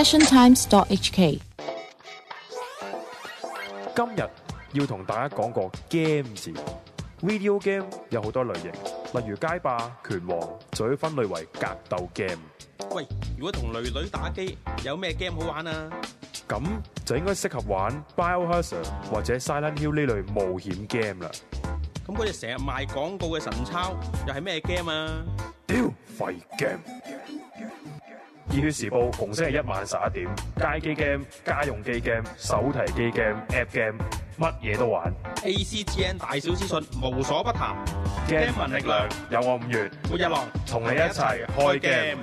passiontimes.hk。 今日要同大家講個 game 字。Video game 有好多類型，例如街霸、拳王，就可以分類為格鬥 game。 喂，如果同女女打機，有咩 game 好玩啊？ 咁就應該適合玩 Biohazard 或者 Silent Hill 呢類冒險 game 啦。 咁嗰隻成日賣廣告嘅神抄，又係咩 game 啊？ 屌，廢 game！熱血時報逢星期一晚11點，街機 game、家用機 game、手提機 game、app game， 乜嘢都玩。 ACGN 大小資訊無所不談 game 民力量，有我5月， 每日郎同你一齊開 game。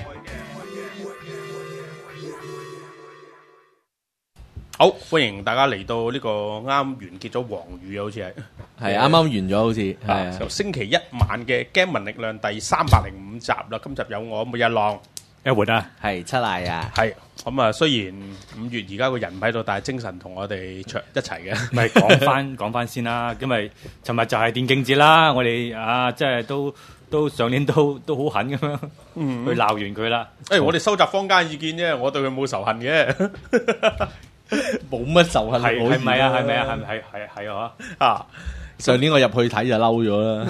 好，歡迎大家嚟到呢個啱完結咗黃雨啊，好似係啱啱完咗，好似係就星期一晚嘅 game 民力量第305集啦。今集有我每日郎。 一活啊， 係七賴啊， 係咁啊！雖然5月而家個人唔喺度，但係精神同我哋一齊嘅。 咪講翻先啦。因為尋日就係電競節啦，我哋即係都上年都好狠咁樣去鬧完佢啦。 我哋收集坊間意見啫，我對佢冇仇恨嘅， 冇乜仇恨， 係咪啊？係啊！ 上年我入去睇就嬲咗啦。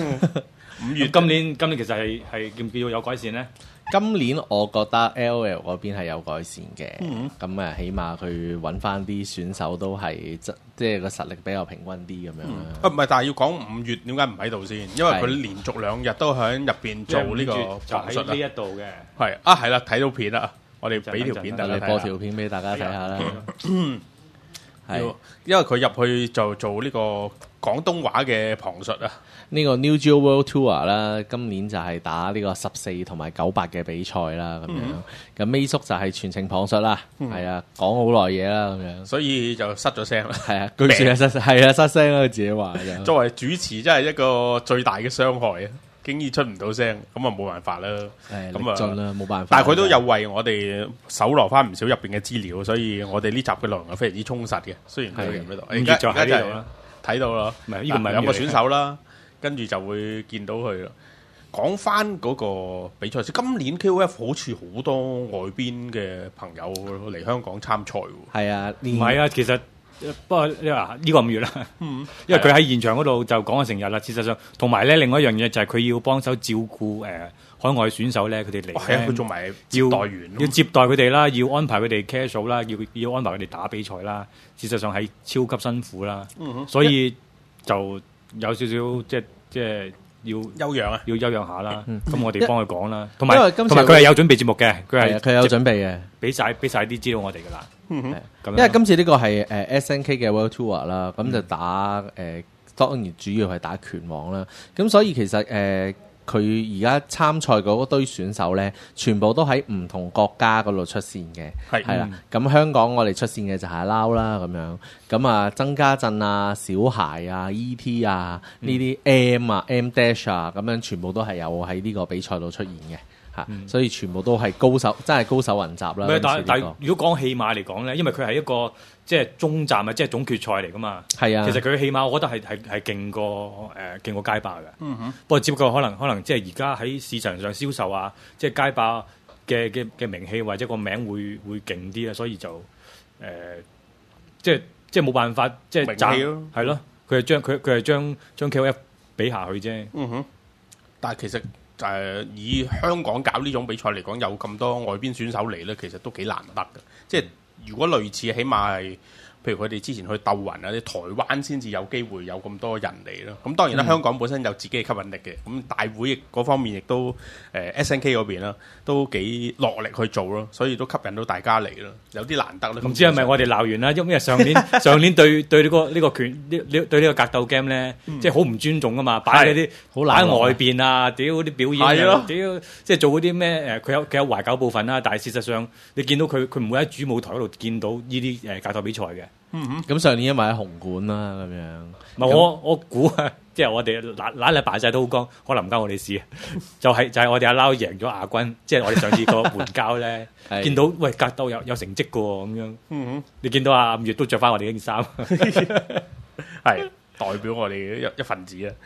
5月今年其實係叫有改善咧。 今年我覺得 LOL 嗰邊係有改善嘅，咁起碼佢揾翻啲選手都係即係個實力比較平均啲咁樣啦。 唔係，但係要講5月點解唔喺度先？因為佢連續2日都喺入邊做呢個旁述就喺呢一度嘅。 係啦，睇到片啦，我哋俾條片大家睇下， 播條片俾大家睇下啦。 係，因為佢入去就做呢個廣東話嘅旁述啊。 呢個 New Geo World Tour 啦，今年就係打呢個14同埋98嘅比賽啦，咁樣。咁 May 叔就係全程旁述啦，係啊，講好耐嘢啦，咁樣。 所以就失咗聲啦。 係啊，據說係失聲啦，佢自己話。 作為主持，真係一個最大嘅傷害啊！竟然出唔到聲，咁啊冇辦法啦。 咁啊盡啦，冇辦法。 但係佢都有為我哋搜羅翻唔少入邊嘅資料，所以我哋呢集嘅內容係非常之充實嘅。雖然佢唔喺度，而家就睇到啦。 唔係呢個唔係兩個選手啦。跟住就會見到佢啦。講翻嗰個比賽，今年 KOF 好似好多外邊嘅朋友嚟香港參賽喎。 係啊， 唔係啊，其實不過你話呢個5月啦，因為佢喺現場嗰度就講咗成日啦。事實上，同埋咧另外一樣嘢就係佢要幫手照顧海外選手咧，佢哋嚟佢做埋接待員， 要接待佢哋啦，要安排佢哋 casual 啦，要安排佢哋打比賽啦。事實上係超級辛苦啦，所以就有少少即係要休養啊，要休養下啦。咁我哋幫佢講啦，同埋佢係有準備節目嘅，佢有準備嘅， 俾晒啲資料我哋噶啦。 因為今次呢個係SNK 嘅 World Tour 啦，咁就打當然主要係打拳王啦。咁所以其實佢而家參賽嗰堆選手咧，全部都喺唔同國家嗰度出線嘅，係啦。咁香港我哋出線嘅就係阿撈啦，咁樣。咁啊，曾家鎮啊、小孩啊、E.T. 啊呢啲 M 啊、M Dash 啊，咁樣全部都係有喺呢個比賽度出現嘅。所以全部都係高手，真係高手雲集啦。 但係如果講戲碼嚟講咧，因為佢係一個即係終站啊，即係總決賽嚟噶嘛。係啊，其實佢戲碼我覺得係勁過街霸嘅。不過只不過可能即係而家喺市場上銷售啊，即係街霸嘅名氣或者個名會勁啲啊，所以就即係冇辦法即係賺咯，係咯。佢係將 KOF 比下去啫。 但係其實。以香港搞呢種比賽嚟講，有咁多外邊選手嚟咧，其實都幾難得嘅。即係如果類似，起碼係譬如佢哋之前去鬥雲啊，啲台灣先至有機會有咁多人嚟咯。咁當然啦，香港本身有自己嘅吸引力嘅。咁大會嗰方面亦都SNK 嗰邊啦，都幾落力去做咯，所以都吸引到大家嚟咯。有啲難得咯。 唔知係咪我哋鬧完啦？因為上年對呢個拳對呢個格鬥 game 咧，即係好唔尊重噶嘛，擺嗰啲好喺外邊啊，屌啲表演啊，屌即係做嗰啲咩佢有懷舊部分啦，但係事實上你見到佢唔會喺主舞台嗰度見到呢啲格鬥比賽嘅。 咁上年因為喺紅館啦，咁樣。 唔係我估啊，即係我哋嗱嚟擺晒都好光，可能唔關我哋事。就係我哋阿撈贏咗亞軍，即係我哋上次個援交咧，見到喂格鬥有成績嘅喎，咁樣。你見到阿5月都着翻我哋件衫， 係代表我哋一份子啊。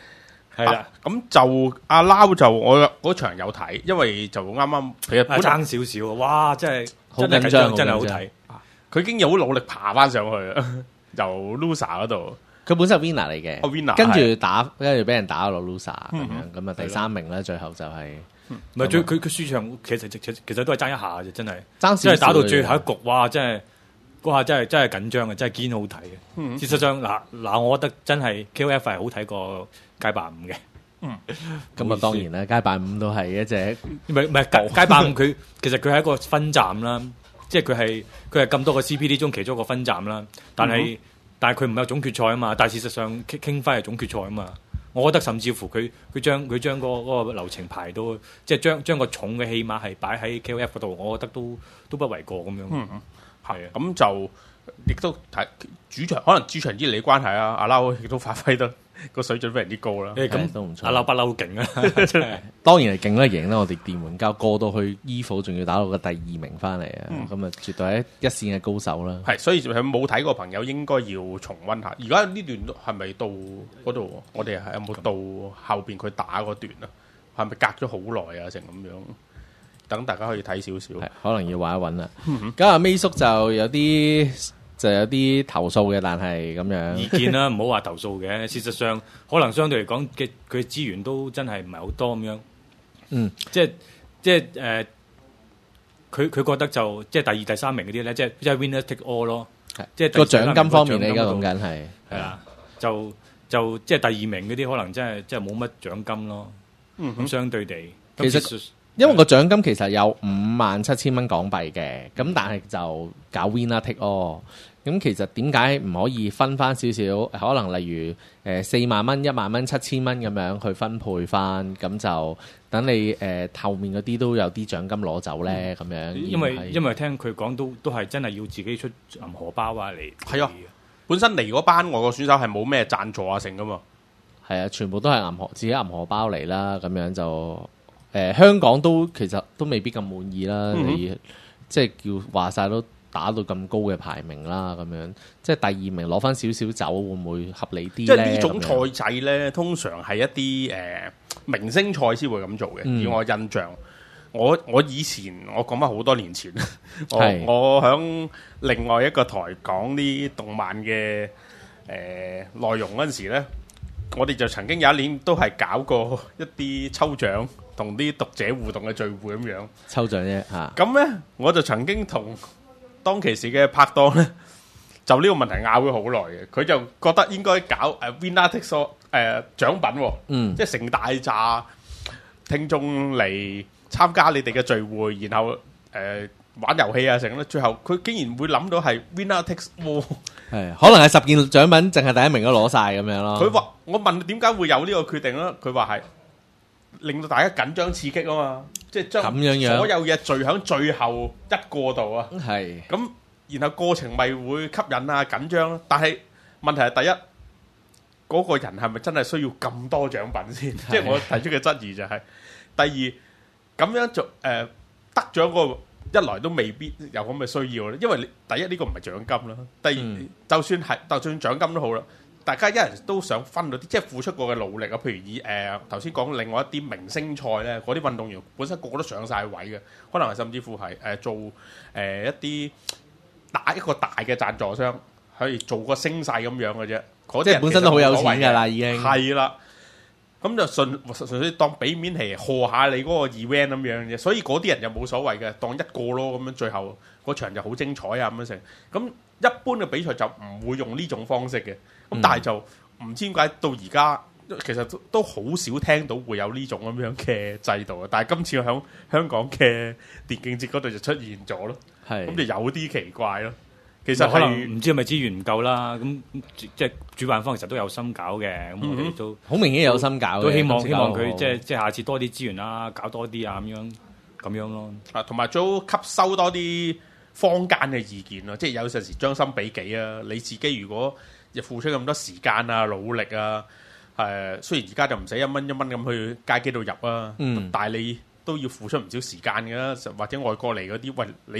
係啦， 咁就阿撈就我嗰場有睇，因為就啱啱其實爭少少，哇！真係好緊張， 真係好睇。 佢已經有好努力爬翻上去啊，由 loser 嗰度。 佢本身係 winner 嚟嘅 ，winner 跟住俾人打落 loser 咁樣，咁啊第3名咧，最後就係唔係佢輸場，其實都係爭一下啫，真係爭少， 即係打到最後一局，哇！真係嗰下真係緊張嘅，真係堅好睇嘅。事實上嗱，我覺得真係 KOF 係好睇過街霸5嘅。 咁啊當然啦，街霸5都係一隻唔係街霸5佢其實佢係一個分站啦，即係佢係咁多個 CPD 中其中一個分站啦，但係佢唔係總決賽啊嘛，但係事實上傾翻係總決賽啊嘛。我覺得甚至乎佢將嗰個流程排到，即係將個重嘅戲碼係擺喺 KOF 嗰度，我覺得都不為過咁樣。係啊， 咁就亦都睇主場，可能主場之利關係啊，阿撈亦都發揮得個水準非常之高啦。 咁都唔錯， 阿撈不嬲勁啊！ 當然係勁啦，贏啦！我哋電玩交過到去 EVO 仲要打到個第2名翻嚟啊！咁啊，絕對係一線嘅高手啦。 係，所以佢冇睇過朋友應該要重溫下。而家呢段係咪到嗰度？我哋係有冇到後邊佢打嗰段啊？係咪隔咗好耐啊？成咁樣，等大家可以睇少少。 可能要揾一揾啦。咁阿 May 叔就有啲投訴嘅，但係咁樣意見啦，唔好話投訴嘅。事實上，可能相對嚟講嘅佢資源都真係唔係好多咁樣。即係佢覺得就即係第2、第3名嗰啲咧，即係 winner take all 咯。即係個獎金方面，你而家講緊係啦，就即係第2名嗰啲，可能真係冇乜獎金咯。咁相對地， 其實因為個獎金其實有57,000蚊港幣嘅，咁但係就搞 winner take all。咁其實點解唔可以分翻少少？可能例如4萬蚊、1萬蚊、7,000蚊咁樣去分配翻，咁就等你後面嗰啲都有啲獎金攞走咧，咁樣。 因為聽佢講都係真係要自己出銀荷包啊嚟。 係啊，本身嚟嗰班外國選手係冇咩贊助啊成噶嘛。 係啊，全部都係自己銀荷包嚟啦，咁樣就香港其實都未必咁滿意啦。你即係叫話晒都打到咁高嘅排名啦，咁樣即係第2名攞翻少少走，會唔會合理啲咧？ 即係呢種賽制咧，通常係一啲明星賽先會咁做嘅。以我印象，我以前我講翻好多年前，我響另外一個台講啲動漫嘅內容嗰陣時咧，我哋就曾經有一年都係搞過一啲抽獎同啲讀者互動嘅聚會咁樣。 抽獎啫嚇。 咁咧，我就曾經同當其時嘅拍檔咧，就呢個問題拗咗好耐嘅。佢就覺得應該搞winner take all 獎品，即係成大紮聽眾嚟參加你哋嘅聚會，然後玩遊戲啊成咧。最後佢竟然會諗到係 winner take all， 係可能係10件獎品，淨係第1名都攞晒咁樣咯。 佢話我問點解會有呢個決定咧？佢話係令到大家緊張刺激啊嘛。即係將所有嘢聚喺最後一個度啊，係咁，然後過程咪會吸引啊緊張咯。但係問題係第一，嗰個人係咪真係需要咁多獎品先？即係我提出嘅質疑就係第二，咁樣做得獎嗰個一來都未必有咁嘅需要咧，因為第一呢個唔係獎金啦，第二就算獎金都好啦。大家一人都想分到啲，即係付出過嘅努力啊！譬如以頭先講另外一啲明星賽咧，嗰啲運動員本身個個都上晒位嘅，可能係甚至乎係做一啲打一個大嘅贊助商，可以做個聲勢咁樣嘅啫。嗰啲即係本身都好有錢㗎啦，已經係啦。咁就純粹當俾面係賀下你嗰個 event 咁樣嘅，所以嗰啲人就冇所謂嘅，當一個咯咁樣，最後嗰場就好精彩啊咁樣成。咁一般嘅比賽就唔會用呢種方式嘅。咁但係就唔知點解到而家其實都好少聽到會有呢種咁樣嘅制度啊！但係今次喺香港嘅電競節嗰度就出現咗咯，咁就有啲奇怪咯。其實可能唔知係咪資源唔夠啦，咁即係主辦方其實都有心搞嘅，咁我哋都好明顯有心搞嘅， 都希望佢即係下次多啲資源啦，搞多啲啊咁樣咯。 啊，同埋都吸收多啲坊間嘅意見咯，即係有陣時將心比己啊！你自己如果付出咁多時間啊、努力啊，雖然而家就唔使一蚊一蚊咁去街機度入啊，但係你都要付出唔少時間嘅啦，或者外國嚟嗰啲，喂，你都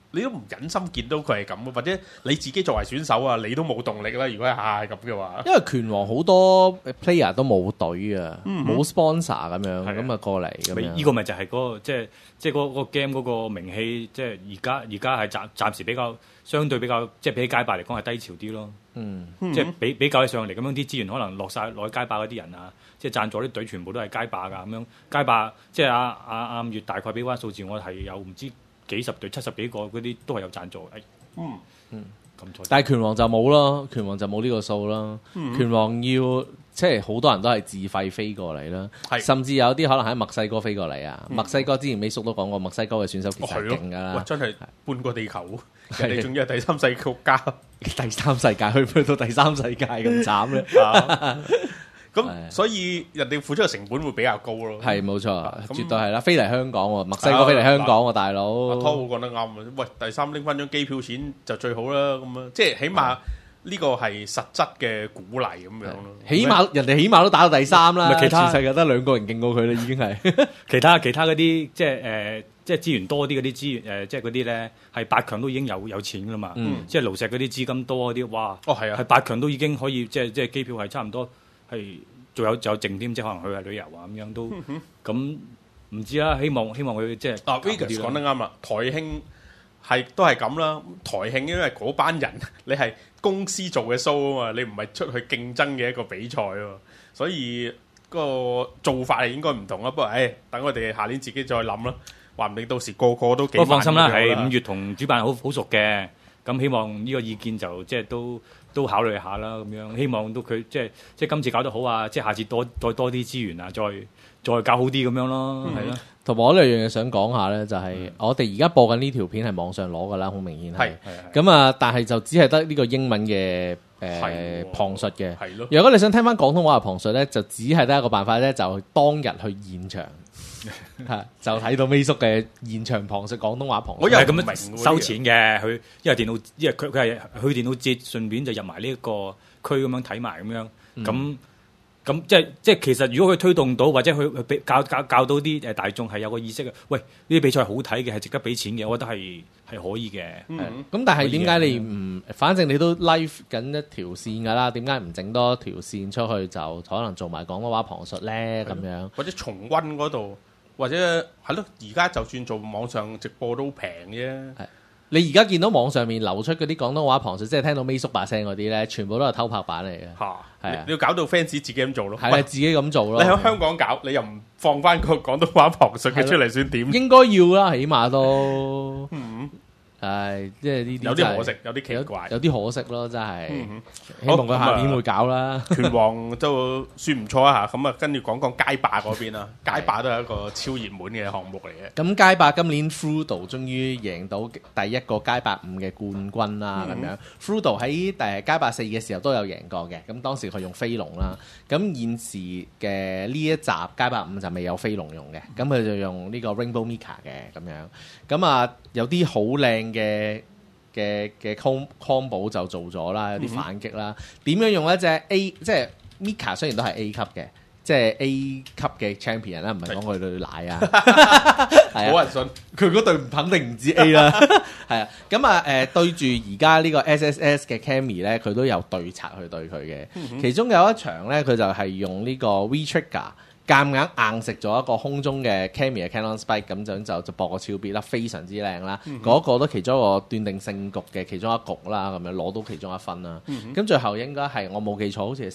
你都唔忍心見到佢係咁，或者你自己作為選手啊，你都冇動力啦。如果係咁嘅話， 因為拳王好多 player 都冇隊啊，冇 sponsor 咁樣，咁啊過嚟咁樣。 呢個咪就係嗰個即係嗰個 game 嗰個名氣，即係而家係暫時比較相對比較即係比起街霸嚟講係低潮啲咯。即係比較起上嚟咁樣啲資源可能落街霸嗰啲人啊，即係贊助啲隊全部都係街霸㗎咁樣。街霸即係阿月大概俾翻數字，我係有唔知幾十隊70幾個嗰啲都係有贊助。咁但係拳王就冇咯，拳王就冇呢個數啦。拳王要即係好多人都係自費飛過嚟啦，甚至有啲可能喺墨西哥飛過嚟啊。墨西哥之前美叔都講過，墨西哥嘅選手其實係勁㗎啦， 真係半個地球，人哋仲要係第三世界國家， 第三世界去到第三世界咁慘咧。 咁所以人哋付出嘅成本會比較高咯。 係冇錯，絕對係啦。飛嚟香港喎，墨西哥飛嚟香港喎，大佬。 阿湯講得啱啊！喂，第三拎翻張機票錢就最好啦。咁樣即係起碼呢個係實質嘅鼓勵咁樣咯。 起碼人哋起碼都打到第三啦。其他全世界得2個人勁過佢啦，已經係。 其他嗰啲即係即係資源多啲嗰啲資源即係嗰啲咧係8強都已經有錢噶啦嘛。即係爐石嗰啲資金多嗰啲，哇！ 係啊， 係8強都已經可以即係機票係差唔多。係仲有剩添，即係可能去下旅遊啊咁樣都咁唔知啦。希望佢即係 Vegas 講得啱啦。台慶都係咁啦。台慶因為嗰班人你係公司做嘅 show 啊嘛，你唔係出去競爭嘅一個比賽啊嘛，所以個做法係應該唔同啦。不過等我哋下年自己再諗啦。話唔定到時個個都幾。 不過放心啦，係5月同主辦好熟嘅，咁希望呢個意見就即係都考慮下啦，咁樣希望都佢即係今次搞得好啊，即係下次再多啲資源啊，再搞好啲咁樣咯，係咯。 同埋我呢樣嘢想講下咧，就係我哋而家播緊呢條片係網上攞噶啦，好明顯係。咁啊，但係就只係得呢個英文嘅旁述嘅。係咯。如果你想聽翻廣東話嘅旁述咧，就只係得一個辦法咧，就當日去現場。就睇到美叔嘅現場旁述廣東話旁述， 我又係咁樣收錢嘅，佢因為佢係去電腦節，順便就入埋呢一個區咁樣睇埋咁樣，咁即係其實如果佢推動到或者佢教到啲大眾係有個意識嘅，喂呢啲比賽好睇嘅係值得俾錢嘅，我覺得係可以嘅。 咁但係點解你唔？反正你都 live 緊一條線㗎啦，點解唔整多條線出去就可能做埋廣東話旁述咧？咁樣或者重溫嗰度。或者係咯，而家就算做網上直播都平啫。 你而家見到網上面流出嗰啲廣東話旁述，即係聽到美叔把聲嗰啲咧，全部都係偷拍版嚟嘅。係啊，你要搞到 fans 自己咁做咯。係啊，自己咁做咯。你喺香港搞，你又唔放翻個廣東話旁述嘅出嚟，算點？應該要啦，起碼都。係，即係呢啲有啲可惜，有啲奇怪，有啲可惜咯，真係。希望佢下年會搞啦。拳王都算唔錯啊嚇，咁啊跟住講街霸嗰邊啦，街霸都係一個超熱門嘅項目嚟嘅。咁街霸今年 Frudo 終於贏到第一個街霸5嘅冠軍啦，咁樣。Frudo 喺街霸4嘅時候都有贏過嘅，咁當時佢用飛龍啦。咁現時嘅呢一集街霸5就未有飛龍用嘅，咁佢就用呢個 Rainbow Mika 嘅咁樣。咁啊有啲好靚嘅 combo 就做咗啦，有啲反擊啦。點樣用一隻 A 即係 Mika 雖然都係 A 級嘅，即係 A 級嘅 champion 啦，唔係講佢對奶啊，冇人信佢嗰對肯定唔止 A 啦。係啊，咁啊對住而家呢個 SSS 嘅 Cammy 咧，佢都有對策去對佢嘅。其中有一場咧，佢就係用呢個 V Trigger。夾硬食咗一個空中嘅 Cammy 嘅 Cannon Spike， 咁樣就搏個超別啦，非常之靚啦。嗰個都其中一個斷定勝局嘅其中一局啦，咁樣攞到其中一分啦。咁最後應該係我冇記錯，好似係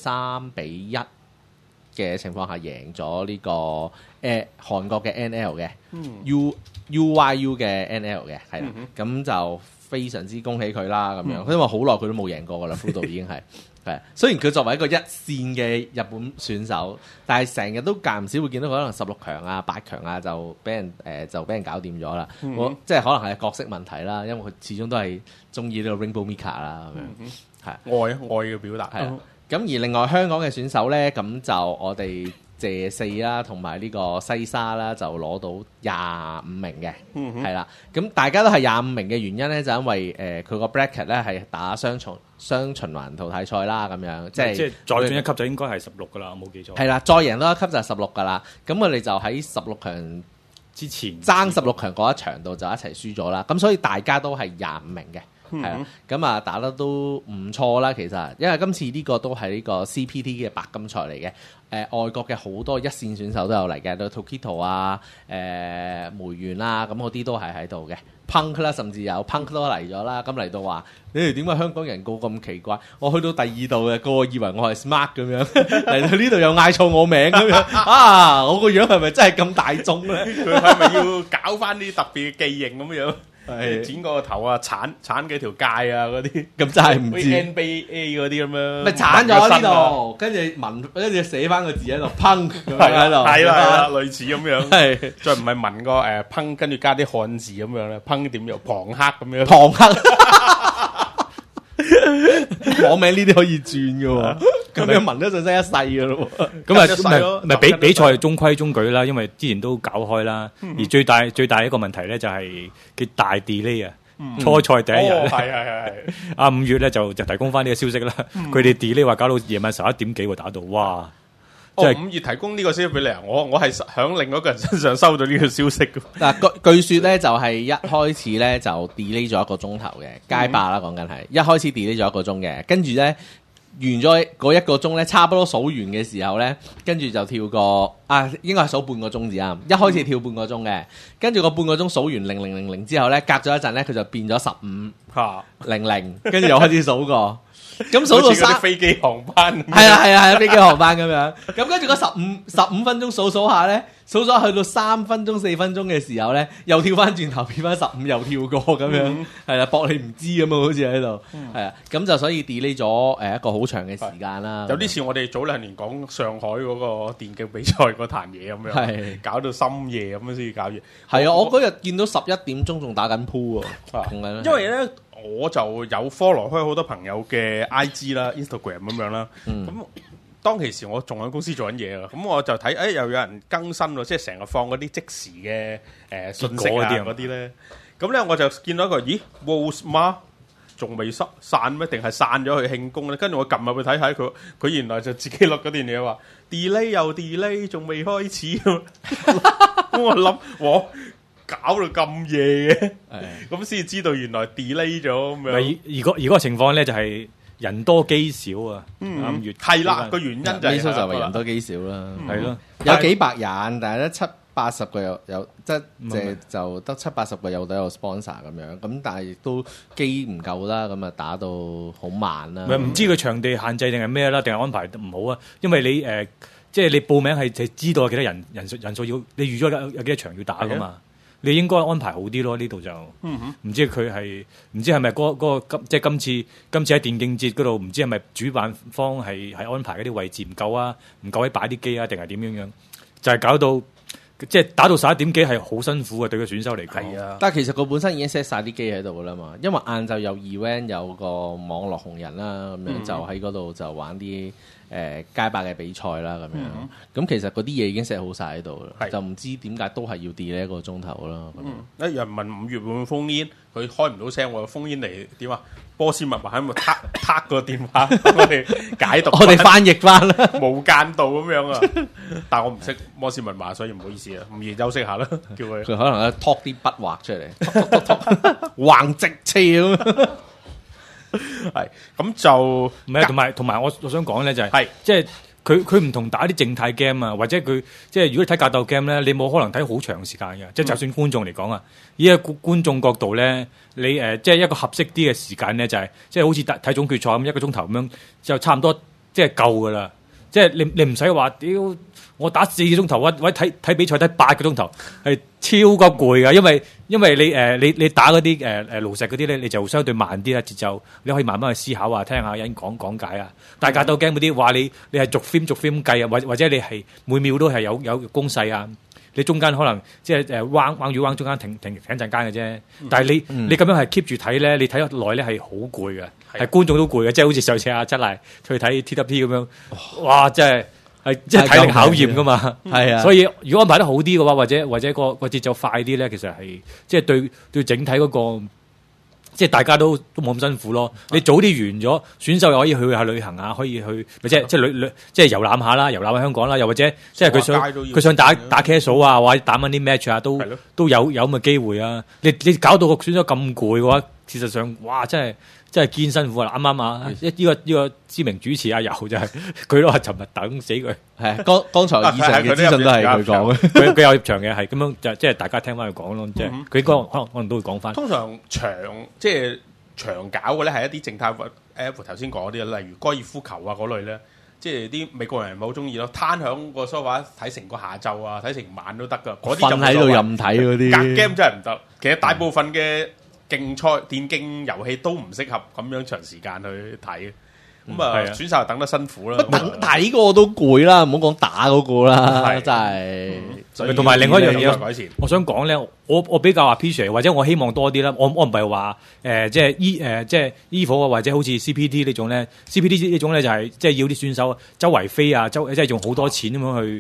3-1嘅情況下贏咗呢個韓國嘅 NL 嘅 UYU 嘅 NL 嘅，係啦。咁就非常之恭喜佢啦，咁樣，因為好耐佢都冇贏過噶啦，Fudo 已經係。係，雖然佢作為一個一線嘅日本選手，但係成日都間唔少會見到佢可能16強啊、8強啊就俾人搞掂咗啦。即係可能係角色問題啦，因為佢始終都係中意呢個 Rainbow Mika 啦，咁樣係愛嘅表達。係咁而另外香港嘅選手咧，咁就我哋謝四啦，同埋呢個西沙啦，就攞到25名嘅，係啦。咁大家都係25名嘅原因咧，就因為佢個 bracket 咧係打雙循環淘汰賽啦，咁樣即係再進一級就應該係16噶啦，我冇記錯。係啦，再贏多一級就係16噶啦。咁我哋就喺16強之前爭16強嗰一場度就一齊輸咗啦。咁所以大家都係25名嘅。係啦，咁啊打得都唔錯啦，其實，因為今次呢個都係呢個 CPT 嘅白金賽嚟嘅，外國嘅好多一線選手都有嚟嘅，到 Tokito 啊、梅縣啦，咁嗰啲都係喺度嘅 ，Punk 啦，甚至有 Punk 都嚟咗啦，咁嚟到話，你哋點解香港人個咁奇怪？我去到第二度嘅，個個以為我係 Smart 咁樣，嚟到呢度又嗌錯我名咁樣，啊，我個樣係咪真係咁大眾咧？ 佢係咪要搞翻啲特別嘅記認咁樣？係剪個頭啊，鏟幾條界啊，嗰啲咁真係唔知 NBA 嗰啲咁樣， 咪鏟咗呢度，跟住寫翻個字喺度，Punk咁樣喺度， 係啦，類似咁樣，係再唔係紋個Punk，跟住加啲漢字咁樣咧，Punk點又龐克咁樣， 龐克網名呢啲可以轉嘅喎，咁樣紋得就真一世嘅咯， 咁咪比賽中規中矩啦，因為之前都搞開啦，而最大一個問題咧就係佢大 delay 啊，初賽第一日， 係阿5月咧就提供翻呢個消息啦，佢哋 delay 話搞到夜晚11點幾喎打到，哇！ 即係5月提供呢個消息俾你啊！我係響另外一個人身上收到呢個消息嘅。 嗱，據說咧就係一開始咧就 delay 咗1個鐘頭嘅街霸啦，講緊係一開始 delay 咗1個鐘嘅，跟住咧完咗嗰1個鐘咧，差不多數完嘅時候咧，跟住就跳個應該係數半個鐘至啱。一開始跳半個鐘嘅，跟住個半個鐘數完0000之後咧，隔咗一陣咧，佢就變咗1500，跟住又開始數過。咁數到3 飛機航班， 係啊，飛機航班咁樣。咁跟住嗰15分鐘數下咧，數咗去到3分鐘4分鐘嘅時候咧，又跳翻轉頭變翻15，又跳過咁樣，係啦，搏你唔知咁啊，好似喺度，係啊，咁就所以 delay 咗一個好長嘅時間啦。 有啲似我哋早2年講上海嗰個電競比賽嗰壇嘢咁樣，搞到深夜咁樣先至搞完。 係啊，我嗰日見到11點鐘仲打緊 pool 喎， 因為咧。我就有 follow 開好多朋友嘅 IG 啦、Instagram 咁樣啦。咁當其時我仲喺公司做緊嘢啊，咁我就睇又有人更新喎，即係成日放嗰啲即時嘅信息啊嗰啲咧。咁咧我就見到一個，咦 Wolfsmart 仲未散咩？定係散咗去慶功咧？跟住我撳入去睇睇佢原來就自己錄嗰段嘢話 delay 又 delay， 仲未開始。咁我諗我。搞到咁夜嘅，咁先知道原來 delay 咗咁樣。 而個情況咧就係人多機少啊。5月係啦，個原因就係人多機少啦。 係咯， 有幾百人，但係得70-80個有即係就得70-80個有得有 sponsor 咁樣。咁但係亦都機唔夠啦，咁啊打到好慢啦。 唔知佢場地限制定係咩啦，定係安排唔好啊？因為你即係你報名係知道有幾多人數要，你預咗有幾多場要打噶嘛？你應該安排好啲咯，呢度就唔知佢係唔知係咪嗰個即係今次喺電競節嗰度，唔知係咪主辦方係安排嗰啲位置唔夠啊，唔夠位擺啲機啊，定係點樣？就係搞到即係打到11點幾係好辛苦嘅，對個選手嚟講。 啊，但係其實佢本身已經 set 晒啲機喺度噶啦嘛，因為晏晝有 event 有個網絡紅人啦，咁樣就喺嗰度就玩啲街霸嘅比賽啦，咁樣咁其實嗰啲嘢已經 set 好晒喺度啦，就唔知點解都係要 delay 1個鐘頭啦。 有人問5月會唔會封煙，佢開唔到聲，我封煙嚟點啊？波斯密碼喺度撻個電話，我哋解讀， 我哋翻譯翻啦， 無間道咁樣啊！但係我唔識摩斯密碼，所以唔好意思啊，唔如休息下啦，叫佢可能托啲筆畫出嚟，橫直斜咁。 係咁就唔係，同埋我想講咧就係即係佢唔同打啲靜態 game 啊，或者佢即係如果你睇格鬥 game 咧，你冇可能睇好長時間嘅，即係就算觀眾嚟講啊，依個觀眾角度咧，你即係一個合適啲嘅時間咧，就係即係好似睇總決賽咁1個鐘頭咁樣，就差唔多即係夠噶啦，即係你唔使話屌我打4個鐘頭，或者睇比賽睇8個鐘頭，係超級攰噶，因為你打嗰啲爐石嗰啲咧，你就相對慢啲啦節奏，你可以慢慢去思考啊，聽下人講解啊。但係格鬥 game 嗰啲話你係逐 frame 計啊，或者你係每秒都係有攻勢啊，你中間可能即係彎與彎中間停陣間嘅啫。但係你咁樣係 keep 住睇咧，你睇得耐咧係好攰嘅，係觀眾都攰嘅，即係好似上次阿七賴去睇 TWP 咁樣，哇！真係〜係即係體力考驗噶嘛，係啊，所以如果安排得好啲嘅話，或者個節奏快啲咧，其實係即係對整體嗰個即係大家都冇咁辛苦咯。你早啲完咗，選手又可以去下旅行啊，可以去即係遊覽下啦，遊覽下香港啦，又或者即係佢想打 casual 啊，或者打緊啲 match 啊，都有咁嘅機會啊。你搞到個選手咁攰嘅話，事實上哇，真係堅辛苦啊！啱啱啊，呢個知名主持阿游就係佢都話尋日等死佢。 係剛才以上嘅資訊都係佢講嘅， 佢有入場嘅，係咁樣就即係大家聽翻佢講咯，即係佢應該可能都會講翻。 通常長搞嘅咧係一啲靜態誒頭先講啲，例如高爾夫球啊嗰類咧，即係啲美國人唔係好中意咯，攤響個梳化睇成個下晝啊，睇成晚都得噶。嗰啲瞓喺度任睇嗰啲， 隔 game 真係唔得。其實大部分嘅競賽電競遊戲都唔適合咁樣長時間去睇。咁選手等得辛苦啦。 等睇嗰個都攰啦，唔好講打嗰個啦，真係。 同埋另外一樣嘢，我想講咧，我比較話 P.Sir 或者我希望多啲啦。我唔係話即係 EVO 啊，或者好似 CPT 呢種咧 ，CPT 呢種咧就係即係要啲選手周圍飛啊，即係用好多錢咁樣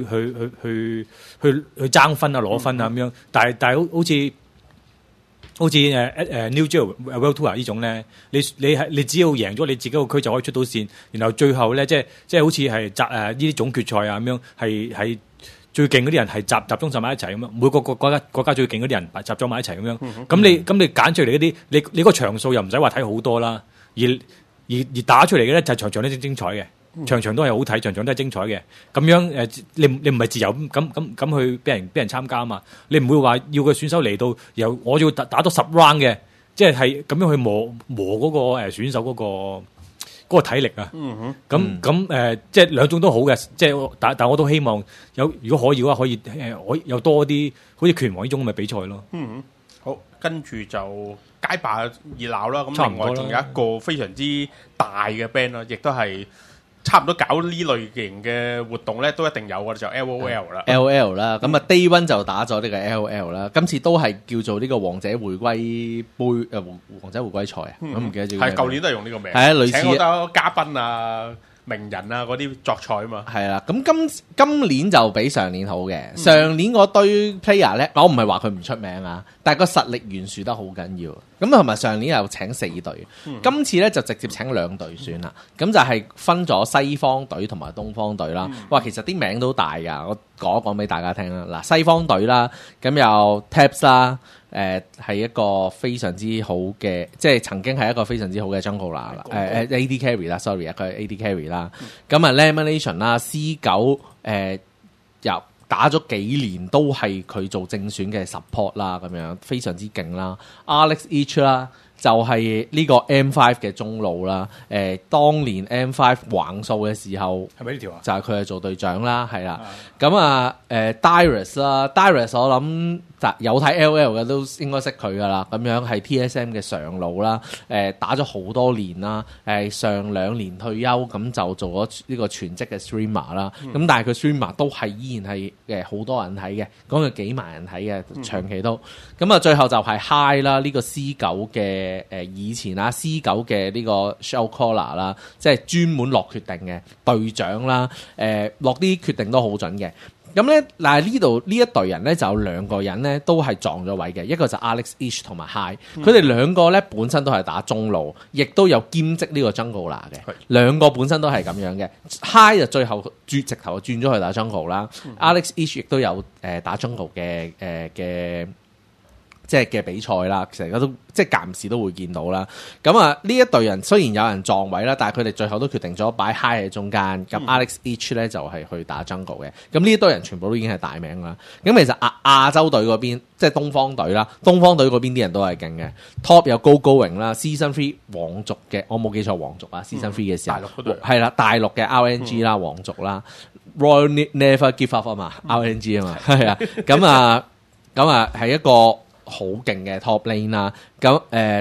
去爭分啊、攞分啊咁樣。但係好似New Geo World Tour 呢種咧，你只要贏咗你自己個區就可以出到線，然後最後咧即係好似係呢啲總決賽啊咁樣，係最勁嗰啲人係集中晒埋一齊咁樣，每個國家最勁嗰啲人集中埋一齊咁樣。咁你揀出嚟嗰啲，你個場數又唔使話睇好多啦，而打出嚟嘅咧就係場場都精彩嘅。場場都係好睇，場場都係精彩嘅。咁樣你唔係自由咁去俾人參加啊嘛？你唔會話要個選手嚟到，由我要打多10 round 嘅，即係咁樣去磨嗰個選手嗰個體力啊。咁即係兩種都好嘅，即係但我都希望如果可以嘅話，可以有多啲好似拳王呢種咁嘅比賽咯。 好，跟住就街霸熱鬧啦。咁另外仲有一個非常之大嘅 band 啦，亦都係。差唔多搞呢類型嘅活動咧，都一定有嘅，就 LOL 啦。 LOL 啦，咁啊 Day One 就打咗呢個 LOL 啦。今次都係叫做呢個王者回歸杯王者回歸賽啊。我唔記得咗。係舊年都係用呢個名。 係啊，類似請好多嘉賓啊、名人啊嗰啲作賽啊嘛。 係啦，咁今年就比上年好嘅。上年嗰堆 player 咧，我唔係話佢唔出名啊，但係個實力懸殊得好緊要。咁同埋上年又請4隊，今次咧就直接請2隊算啦。咁就係分咗西方隊同埋東方隊啦。哇，其實啲名都大噶，我講一講俾大家聽啦。嗱，西方隊啦，咁有 Tabs 啦，係一個非常之好嘅，即係曾經係一個非常之好嘅 Jungler 啦。AD carry 啦 ，sorry 啊，佢係 AD carry 啦。咁啊 Lamination 啦 ，C9 入。打咗幾年都係佢做正選嘅 support 啦，咁樣非常之勁啦。Alex H 啦，就係呢個 M5 嘅中路啦。當年 M5 橫掃嘅時候， 係咪呢條啊？ 就係佢係做隊長啦，係啦。咁啊，Dyrus 啦 ，Dyrus 我諗有睇 LOL 嘅都應該識佢噶啦。咁樣係 TSM 嘅上路啦，打咗好多年啦。上2年退休，咁就做咗呢個全職嘅 streamer 啦。咁但係佢 streamer 都係依然係好多人睇嘅，講佢幾萬人睇嘅，長期都。咁啊，最後就係 High 啦，呢個 C9 嘅以前啊 C9 嘅呢個 Shell Caller 啦，即係專門落決定嘅隊長啦。落啲決定都好準嘅。咁咧，嗱呢度呢一隊人咧就有2個人咧都係撞咗位嘅，一個就 Alex Ish 同埋 High，佢哋2個咧本身都係打中路，亦都有兼職呢個 Jungler 嘅，2個本身都係咁樣嘅。High 就最後直頭轉咗去打 Jungle 啦，Alex Ish 亦都有打 Jungle 嘅即係嘅比賽啦，成日都即係間唔時都會見到啦。咁啊，呢一隊人雖然有人撞位啦，但係佢哋最後都決定咗擺 High 喺中間。咁 Alex H 咧就係去打 Jungle 嘅。咁呢一堆人全部都已經係大名啦。咁其實亞洲隊嗰邊即係東方隊啦，東方隊嗰邊啲人都係勁嘅。Top 有高榮啦 ，Season 3皇族嘅，我冇記錯皇族啊。Season 3嘅時候，大陸嗰隊係啦，大陸嘅 RNG 啦，皇族啦 ，Royal Never Give Up 啊嘛 ，RNG 啊嘛，係啊。咁啊係一個好勁嘅 top lane 啦，咁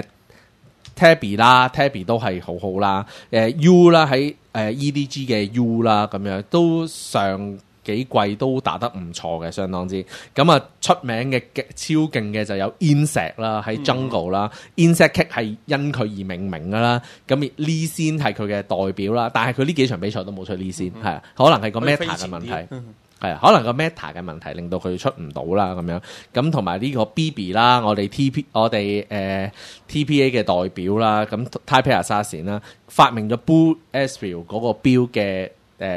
Tabby 啦 ，Tabby 都係好好啦，U 啦喺EDG 嘅 U 啦，咁樣都上幾季都打得唔錯嘅，相當之。咁啊出名嘅超勁嘅就有 Insect 啦，喺 Jungle 啦，Insect Kick 係因佢而命名噶啦。咁 Lee Sin 係佢嘅代表啦，但係佢呢幾場比賽都冇出 Lee Sin，係可能係個 meta 嘅問題。 係啊，可能個 meta 嘅問題令到佢出唔到啦咁樣。咁同埋呢個 BB 啦，我哋 TPA 嘅代表啦，咁 Taipei Assassin 啦，發明咗 Blue Ezreal 嗰個標嘅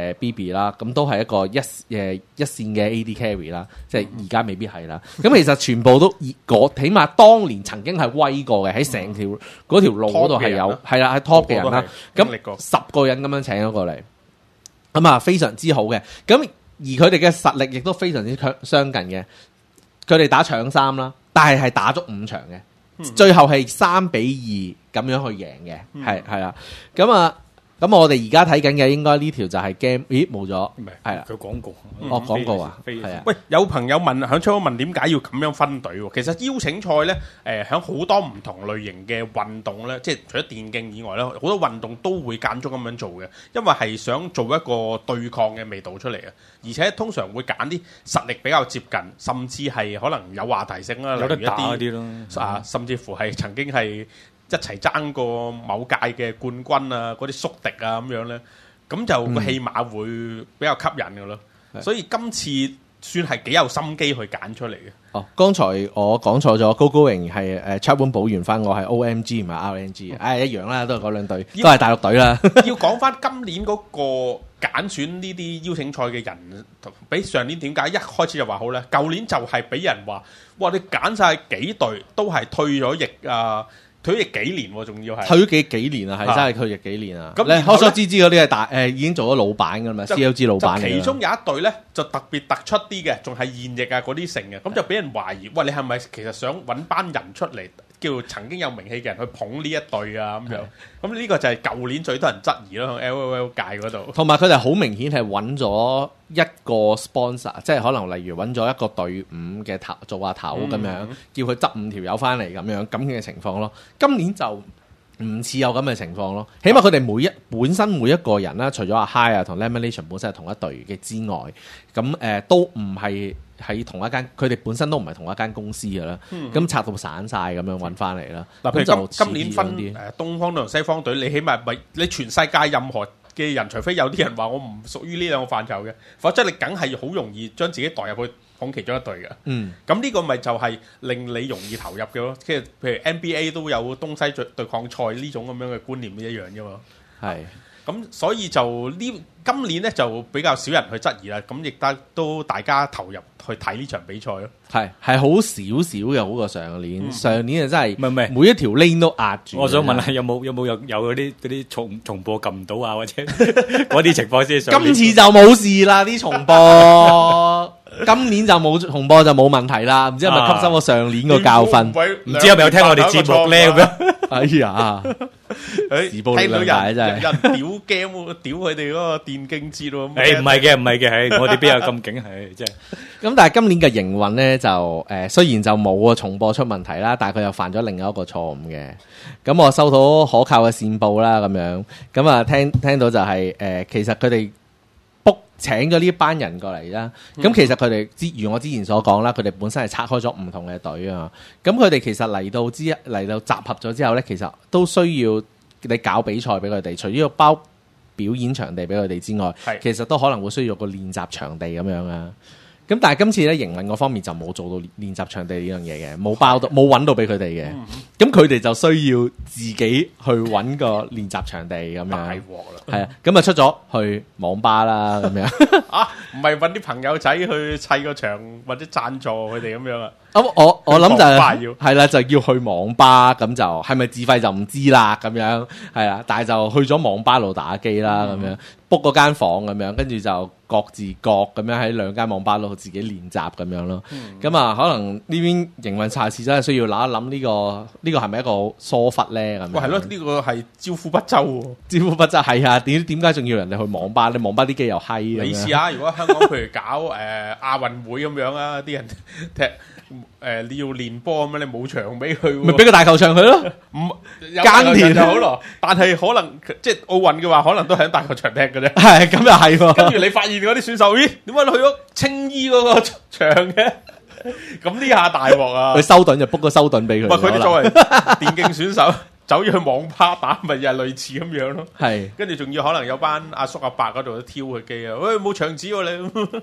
BB 啦，咁都係一個一線嘅 AD carry 啦，即係而家未必係啦。咁其實全部都起碼當年曾經係威過嘅，喺成條嗰條路嗰度係有係啦，係 top 嘅人啦。咁10個人咁樣請咗過嚟，咁啊非常之好嘅。咁而佢哋嘅實力亦都非常之相近嘅。佢哋打搶3啦，但係打足5場嘅，最後係3-2咁樣去贏嘅，係啦。咁我哋而家睇緊嘅應該呢條就係 game， 咦冇咗，係啦， 佢廣告， 廣告啊，係啊。 喂，有朋友問響出問點解要咁樣分隊喎？其實邀請賽咧，響好多唔同類型嘅運動咧，即係除咗電競以外咧，好多運動都會間中咁樣做嘅，因為係想做一個對抗嘅味道出嚟啊。而且通常會揀啲實力比較接近，甚至係可能有話題性啦， 有得打例如啲咯， 甚至乎係曾經係一齊爭過某屆嘅冠軍啊，嗰啲宿敵啊咁樣咧，咁就個戲碼會比較吸引嘅咯。所以今次算係幾有心機去揀出嚟嘅。 哦，剛才我講錯咗，高高榮係Chatroom補完翻，我係 OMG 唔係 RNG，一樣啦，都係嗰兩隊，都係大陸隊啦。 要講翻今年嗰個揀選呢啲邀請賽嘅人，比上年點解一開始就話好咧？舊年就係俾人話，哇！你揀晒幾隊都係退咗役啊！退役幾年喎，仲要係退咗幾年啊，係真係退役幾年啊！咁咧，可想知嗰啲係已經做咗老闆噶嘛 ，CLG 老闆嚟。 其中有一隊咧就特別突出啲嘅，仲係現役啊嗰啲成嘅，咁就俾人懷疑，喂，你係咪其實想揾班人出嚟，叫曾經有名氣嘅人去捧呢一隊啊咁樣？咁呢個就係舊年最多人質疑咯，喺 LOL 界嗰度。同埋佢哋好明顯係揾咗一個 sponsor， 即係可能例如揾咗一個隊伍嘅頭做下頭咁樣，叫佢執5條友翻嚟咁嘅情況咯。今年就唔似有咁嘅情況咯，起碼佢哋本身每一個人啦，除咗阿 Hi 啊同 Lamination 本身係同一隊嘅之外，咁都唔係喺同一間，佢哋本身都唔係同一間公司嘅啦。咁拆到散晒咁樣揾翻嚟啦。 嗱，譬如今年分東方隊同西方隊，你起碼咪你全世界任何嘅人，除非有啲人話我唔屬於呢兩個範疇嘅，否則你梗係好容易將自己代入去捧其中一隊嘅。咁呢個咪就係令你容易投入嘅咯。即係譬如 NBA 都有東西對抗賽呢種咁樣嘅觀念一樣啫嘛。係。咁所以就今年咧就比較少人去質疑啦。咁亦都大家投入去睇呢場比賽咯。係好少少嘅，好過上年。上年啊真係唔係每一條 lane 都壓住。 我想問下有冇嗰啲重播撳唔到啊，或者嗰啲情況先。 今次就冇事啦，啲重播。今年就冇重播就冇問題啦。唔知係咪吸收咗上年個教訓？ 唔知係咪有聽我哋節目咧咁樣？ 哎呀！ 聽到人屌 game， 屌佢哋嗰個電競節咯。 唔係嘅，我哋邊有咁勁係真係。 咁但係今年嘅營運咧就雖然就冇重播出問題啦，但係佢又犯咗另一個錯誤嘅。咁我收到可靠嘅線報啦，咁樣咁啊聽到就係其實佢哋請咗呢班人過嚟啦，咁其實佢哋如我之前所講啦，佢哋本身係拆開咗唔同嘅隊啊，咁佢哋其實嚟到集合咗之後呢，其實都需要你搞比賽俾佢哋，除咗要包表演場地俾佢哋之外，其實都可能會需要個練習場地咁樣啊。咁但係今次咧營運嗰方面就冇做到練習場地呢樣嘢嘅，冇包到冇揾到俾佢哋嘅，咁佢哋就需要自己去揾個練習場地咁樣。大鑊啦！係啊，咁啊出咗去網吧啦咁樣啊，唔係揾啲朋友仔去砌個場或者贊助佢哋咁樣啊？ 我諗就係啦，就要去網吧，咁就係咪自費就唔知啦咁樣，係啊，但係就去咗網吧度打機啦咁樣，book 嗰間房咁樣，跟住就各自各咁樣喺2間網吧度自己練習咁樣咯。咁啊，可能呢邊營運測試真係需要諗一諗呢個係咪一個疏忽咧咁樣？ 係咯，呢個係招呼不周喎。 招呼不周係啊，點解仲要人哋去網吧？你網吧啲機又閪。 你試下，如果香港譬如搞亞運會咁樣啊，啲人踢。你要練波咁樣，你冇場俾佢， 咪俾個大球場佢咯。唔耕田就好咯，但係可能即係奧運嘅話，可能都係喺大球場踢嘅啫。 係咁又係， 跟住你發現嗰啲選手，咦？點解去咗青衣嗰個場嘅？咁呢下大鑊啊！ 佢修頓就 book 個修頓俾佢。 佢哋作為電競選手，走咗去網吧打，咪又係類似咁樣咯。係，跟住仲要可能有班阿叔阿伯嗰度都挑佢機啊！喂，冇場子喎你。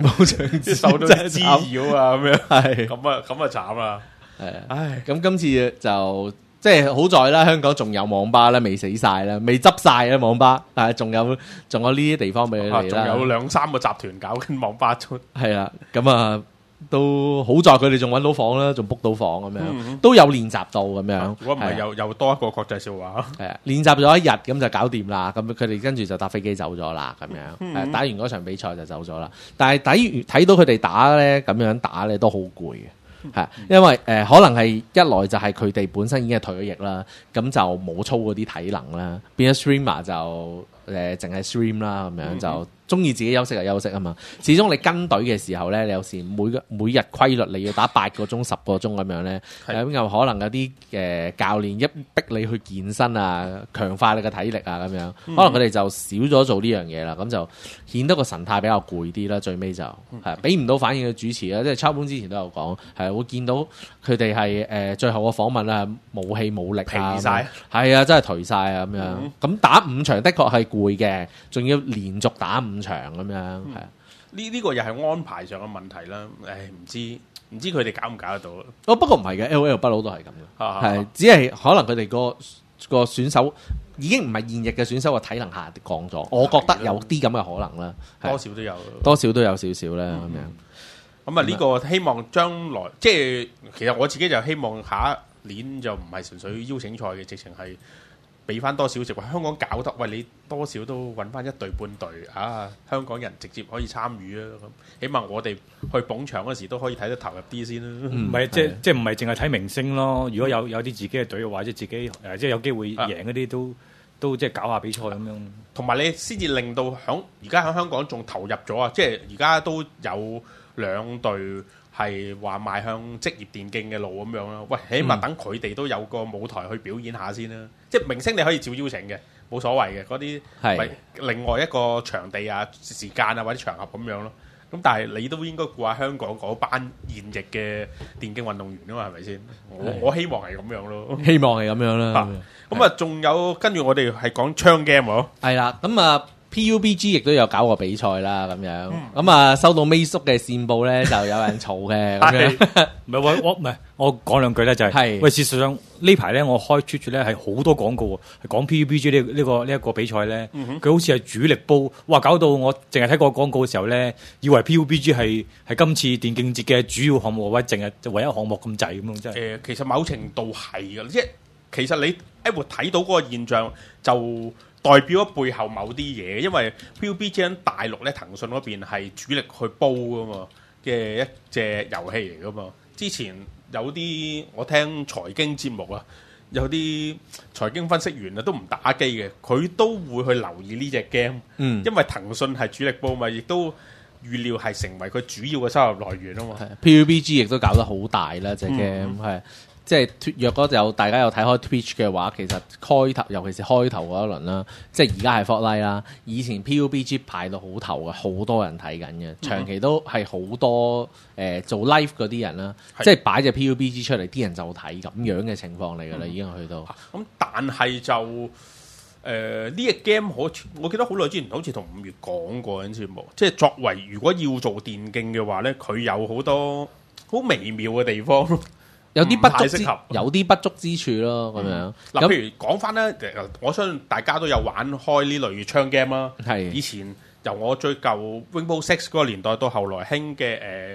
冇場即係受到啲滋擾啊咁樣， 係咁啊慘啦， 係啊，唉，咁今次就即係好在啦，香港仲有網吧啦，未死晒啦，未執晒啦網吧，但係仲有呢啲地方俾你哋啦， 仲有2-3個集團搞緊網吧出， 係啦，咁啊都好在佢哋仲揾到房啦，仲 book 到房咁樣，都有練習到咁樣。 如果唔係又多一個國際笑話。 係啊，練習咗一日咁就搞掂啦，咁佢哋跟住就搭飛機走咗啦，咁樣打完嗰場比賽就走咗啦。但係睇到佢哋打咧，咁樣打咧都好攰嘅。係，因為可能係一來就係佢哋本身已經係退咗役啦，咁就冇操嗰啲體能啦，變咗 streamer 就淨係 stream 啦，咁樣就中意自己休息就休息啊嘛。始終你跟隊嘅時候咧，你有時每日規律你要打8個鐘、10個鐘咁樣咧，咁有可能有啲教練一逼你去健身啊，強化你嘅體力啊咁樣，可能佢哋就少咗做呢樣嘢啦，咁就顯得個神態比較攰啲啦。最尾就係俾唔到反應嘅主持啦，即係超盤之前都有講，係會見到佢哋係最後嘅訪問啊，冇氣冇力啊， 疲晒， 係啊，真係頹晒啊咁樣。咁打5場的確係攰嘅，仲要連續打5場咁樣，係啊。 呢個又係安排上嘅問題啦。唔知佢哋搞唔搞得到？ 不過唔係嘅 ，LOL 不嬲都係咁嘅，係只係可能佢哋個選手已經唔係現役嘅選手，個體能下降咗。我覺得有啲咁嘅可能啦， 多少都有， 多少都有少少啦咁樣。 咁啊，呢個希望將來即係其實我自己就希望下一年就唔係純粹邀請賽嘅，直情係俾翻多少席話香港搞得，喂你多少都揾翻一隊半隊啊，香港人直接可以參與啊，咁起碼我哋去捧場嗰時都可以睇得投入啲先啦。 唔係即係唔係淨係睇明星咯？如果有啲自己嘅隊嘅話，即係自己即係有機會贏嗰啲都即係搞下比賽咁樣。 同埋你先至令到而家喺香港仲投入咗啊！即係而家都有2隊係話邁向職業電競嘅路咁樣啦。喂，起碼等佢哋都有個舞台去表演下先啦。即係明星你可以照邀請嘅，冇所謂嘅。嗰啲係另外一個場地啊、時間啊或者場合咁樣咯。咁但係你都應該顧下香港嗰班現役嘅電競運動員啊嘛，係咪先？我希望係咁樣咯， 希望係咁樣啦。 咁啊，仲有跟住我哋係講槍 game 喎。 係啦，咁啊 PUBG 亦都有搞過比賽啦，咁樣。咁啊收到 May 叔嘅線報咧，就有人嘈嘅咁樣。 唔係我講兩句咧，就係喂，事實上呢排咧，我開 Twitch 咧係好多廣告喎，係講 PUBG 呢一個比賽咧，佢好似係主力煲，哇！搞到我淨係睇個廣告嘅時候咧，以為 PUBG 係今次電競節嘅主要項目，或者淨係唯一項目咁滯咁樣，真係。 其實某程度係嘅，即係其實你會睇到嗰個現象，就代表咗背後某啲嘢，因為 PUBG 喺大陸咧，騰訊嗰邊係主力去煲噶嘛嘅一隻遊戲嚟噶嘛。之前有啲我聽財經節目啊，有啲財經分析員啊都唔打機嘅，佢都會去留意呢隻 game，因為騰訊係主力煲嘛，亦都預料係成為佢主要嘅收入來源啊嘛。 PUBG 亦都搞得好大啦，隻 game 係。即係若果有大家有睇開 Twitch 嘅話，其實開頭尤其是開頭嗰一輪啦，即係而家係 Fortnite 啦，以前 PUBG 排到好頭嘅，好多人睇緊嘅，長期都係好多做 live 嗰啲人啦，即係擺隻 PUBG 出嚟，啲人就睇咁樣嘅情況嚟㗎啦，已經去到。 咁但係就呢隻 game 我記得好耐之前好似同5月講過嘅節目，即係作為如果要做電競嘅話咧，佢有好多好微妙嘅地方。 有啲不足之有啲不足之處咯，咁樣。 嗱，譬如講翻咧，我相信大家都有玩開呢類槍 game 啦。係以前由我最舊 Rainbow Six 嗰個年代到後來興嘅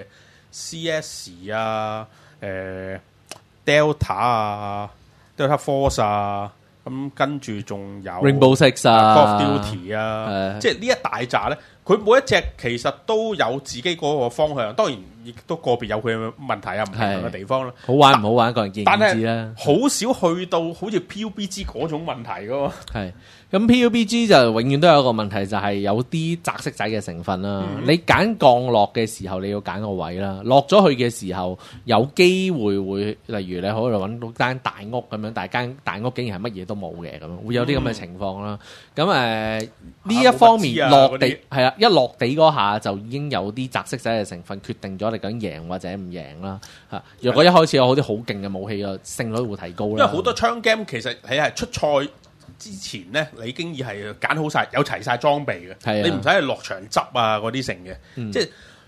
CS 啊、Delta 啊、Delta Force 啊，咁跟住仲有 Rainbow Six 啊、 Call of Duty 啊，即係呢一大紮咧。佢每一隻其實都有自己嗰個方向，當然亦都個別有佢嘅問題啊，唔同嘅地方啦。 好玩唔好玩，個人見仁見智啦。 好少去到好似 PUBG 嗰種問題噶喎。係咁 PUBG 就永遠都有一個問題，就係有啲擲色仔嘅成分啦。你揀降落嘅時候，你要揀個位啦。落咗去嘅時候，有機會例如你可以揾到間大屋咁樣，但係間大屋竟然係乜嘢都冇嘅咁樣，會有啲咁嘅情況啦。咁呢一方面落地係啦。一落地嗰下就已經有啲擲色仔嘅成分，決定咗你究竟贏或者唔贏啦。嚇，若果一開始有好啲好勁嘅武器嘅勝率會提高啦。因為好多槍 game 其實你係出賽之前咧，你已經已係揀好晒有齊晒裝備嘅，你唔使去落場執啊嗰啲成嘅。即係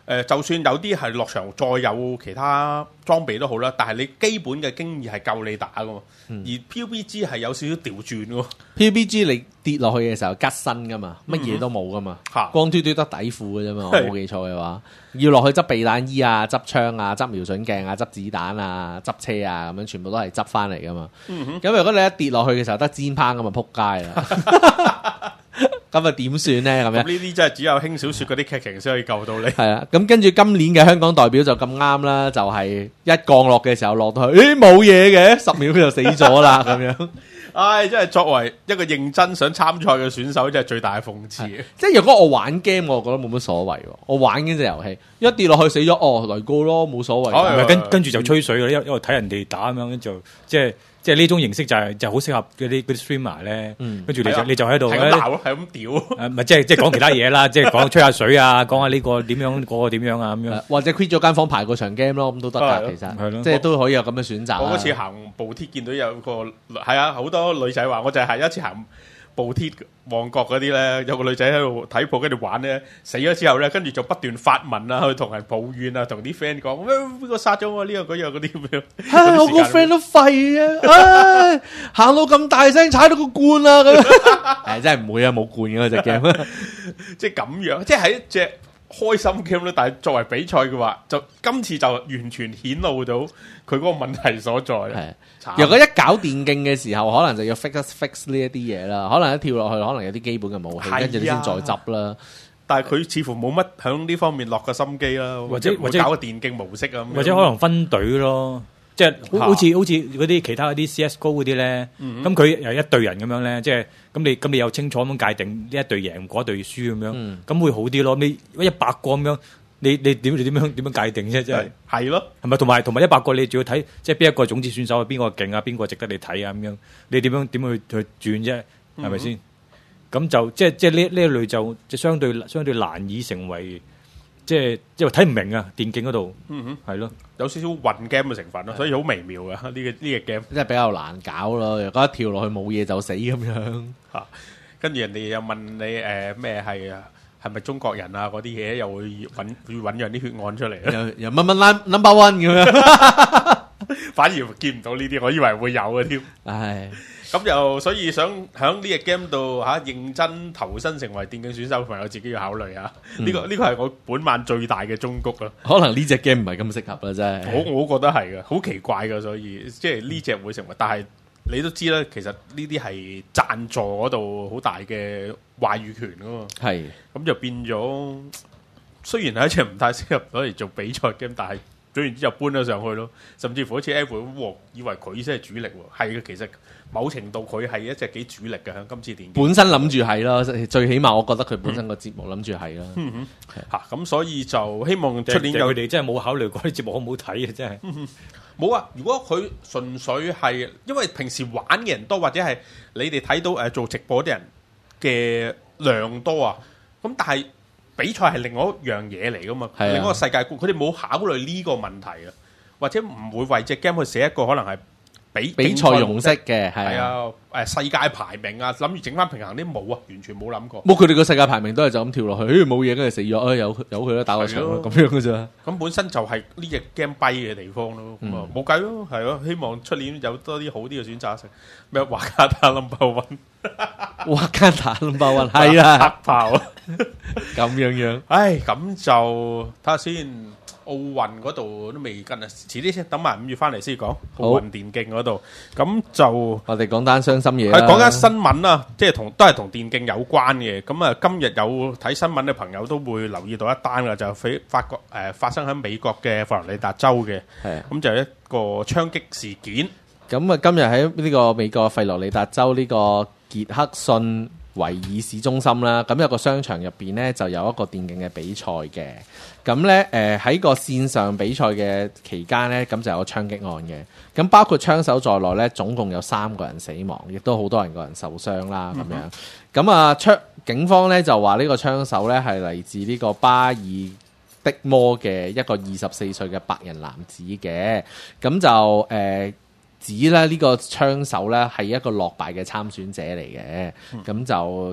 就算有啲係落場再有其他裝備都好啦，但係你基本嘅經驗係夠你打噶嘛。而 PUBG 係有少少調轉喎。 PUBG 你跌落去嘅時候吉身噶嘛，乜嘢都冇噶嘛，光嘟嘟得底褲嘅啫嘛，我冇記錯嘅話，要落去執避彈衣啊、執槍啊、執瞄準鏡啊、執子彈啊、執車啊，咁樣全部都係執翻嚟噶嘛。咁如果你一跌落去嘅時候得煎烹咁啊，撲街啦！咁啊點算咧？咁樣呢啲真係只有輕小說嗰啲劇情先可以救到你。 係啊，咁跟住今年嘅香港代表就咁啱啦，就係一降落嘅時候落到去，冇嘢嘅，10秒就死咗啦咁樣。 唉，真係作為一個認真想參賽嘅選手，真係最大嘅諷刺。 即係如果我玩 game，我覺得冇乜所謂。我玩呢隻遊戲，一跌落去死咗，嚟過咯，冇所謂。 跟住就吹水嘅，因為睇人哋打咁樣就即係呢種形式就好適合嗰啲 streamer 咧，跟住你就喺度係咁鬧咯，係咁屌， 唔係即係講其他嘢啦，即係講吹下水啊，講下呢個點樣，嗰個點樣啊咁樣， 或者 quit 咗間房排個場 game 咯，咁都得噶，其實係咯，即係都可以有咁嘅選擇。 我嗰次行步鐵見到有個係啊，好多女仔話，我就係一次行步鐵旺角嗰啲咧，有個女仔喺度睇鋪，跟住玩咧，死咗之後咧，跟住就不斷發文啊，去同人抱怨啊，同啲 friend 講，邊個殺咗我呢個嗰樣嗰啲咁樣。 我個 friend 都廢啊！行到咁大聲踩到個罐啊咁。誒，真係唔會啊，冇罐嘅隻 game。 即係咁樣，即係喺一隻開心 game 咧，但係作為比賽嘅話，就今次就完全顯露到佢嗰個問題所在。係， 如果一搞電競嘅時候，可能就要 fix 呢一啲嘢啦。可能一跳落去，可能有啲基本嘅武器，跟住你先再執啦。 但係佢似乎冇乜響呢方面落個心機啦，或者搞個電競模式啊， 或者可能分隊咯。即係好似嗰啲其他嗰啲 CS:GO 嗰啲咧，咁佢又一隊人咁樣咧，即係咁你又清楚咁界定呢一隊贏嗰隊輸咁樣，咁會好啲咯。你100個咁樣，你點樣界定啫？即係係咯， 係咪？同埋100個你仲要睇，即係邊一個種子選手，邊個勁啊，邊個值得你睇啊咁樣，你點去轉啫？係咪先？咁就即係呢一類就相對難以成為。即係睇唔明啊！電競嗰度，係咯， 有少少混 game 嘅成分咯，所以好微妙嘅呢個 game， 即係比較難搞咯。如果一跳落去冇嘢就死咁樣嚇，跟住人哋又問你咩係咪中國人啊嗰啲嘢，又會醖釀啲血案出嚟， 又乜 number one 咁樣， 反而見唔到呢啲，我以為會有嘅添。唉。咁又所以想喺呢個 game 度認真投身成為電競選手，朋友自己要考慮啊！呢個係我本晚最大嘅忠告啦。 可能呢隻 game 唔係咁適合啦，真係。 我覺得係嘅，好奇怪嘅，所以即係呢隻會成為。但係你都知啦，其實呢啲係贊助嗰度好大嘅話語權噶嘛。係。咁就變咗，雖然係一隻唔太適合攞嚟做比賽 game，但係總言之就搬咗上去咯。甚至乎好似 Apple 以為佢先係主力喎，係嘅，其實。某程度佢係一隻幾主力嘅，喺今次電競本身諗住係啦，最起碼我覺得佢本身個節目諗住係啦。 咁所以就希望出年有佢哋真係冇考慮過啲節目好唔好睇嘅，真係冇啊！如果佢純粹係因為平時玩嘅人多，或者係你哋睇到做直播啲人嘅量多啊，咁但係比賽係另外一樣嘢嚟噶嘛，另外一個世界觀，佢哋冇考慮呢個問題啊，或者唔會為隻 game 去寫一個可能係。 比賽容式嘅係啊，世界排名啊，諗住整翻平衡啲冇啊，完全冇諗過。 冇，佢哋個世界排名都係就咁跳落去，冇嘢跟住死咗，由佢啦，打個場咁樣嘅啫。 咁本身就係呢隻 game 跛嘅地方咯，冇計咯，係咯，希望出年有多啲好啲嘅選擇食咩華卡達 number one， 華卡達 number one 係啊， 黑炮啊， 咁樣， 唉，咁就睇下先。奧運嗰度都未跟啊，遲啲先，等埋5月翻嚟先講奧運電競嗰度。咁就我哋講單傷心嘢啦。 係講緊新聞啦，即係都係同電競有關嘅。咁啊，今日有睇新聞嘅朋友都會留意到一單啦，就發生喺美國嘅佛羅里達州嘅。係咁就一個槍擊事件。咁啊，今日喺呢個美國佛羅里達州呢個傑克遜維爾市中心啦，咁有個商場入邊呢，就有一個電競嘅比賽嘅。咁咧，喺個線上比賽嘅期間咧，咁就有個槍擊案嘅。咁包括槍手在內咧，總共有3個人死亡，亦都好多個人受傷啦。咁樣，咁啊，警方咧就話呢個槍手咧係嚟自呢個巴爾的摩嘅一個24歲嘅白人男子嘅。咁就指咧呢個槍手咧係一個落敗嘅參選者嚟嘅。咁就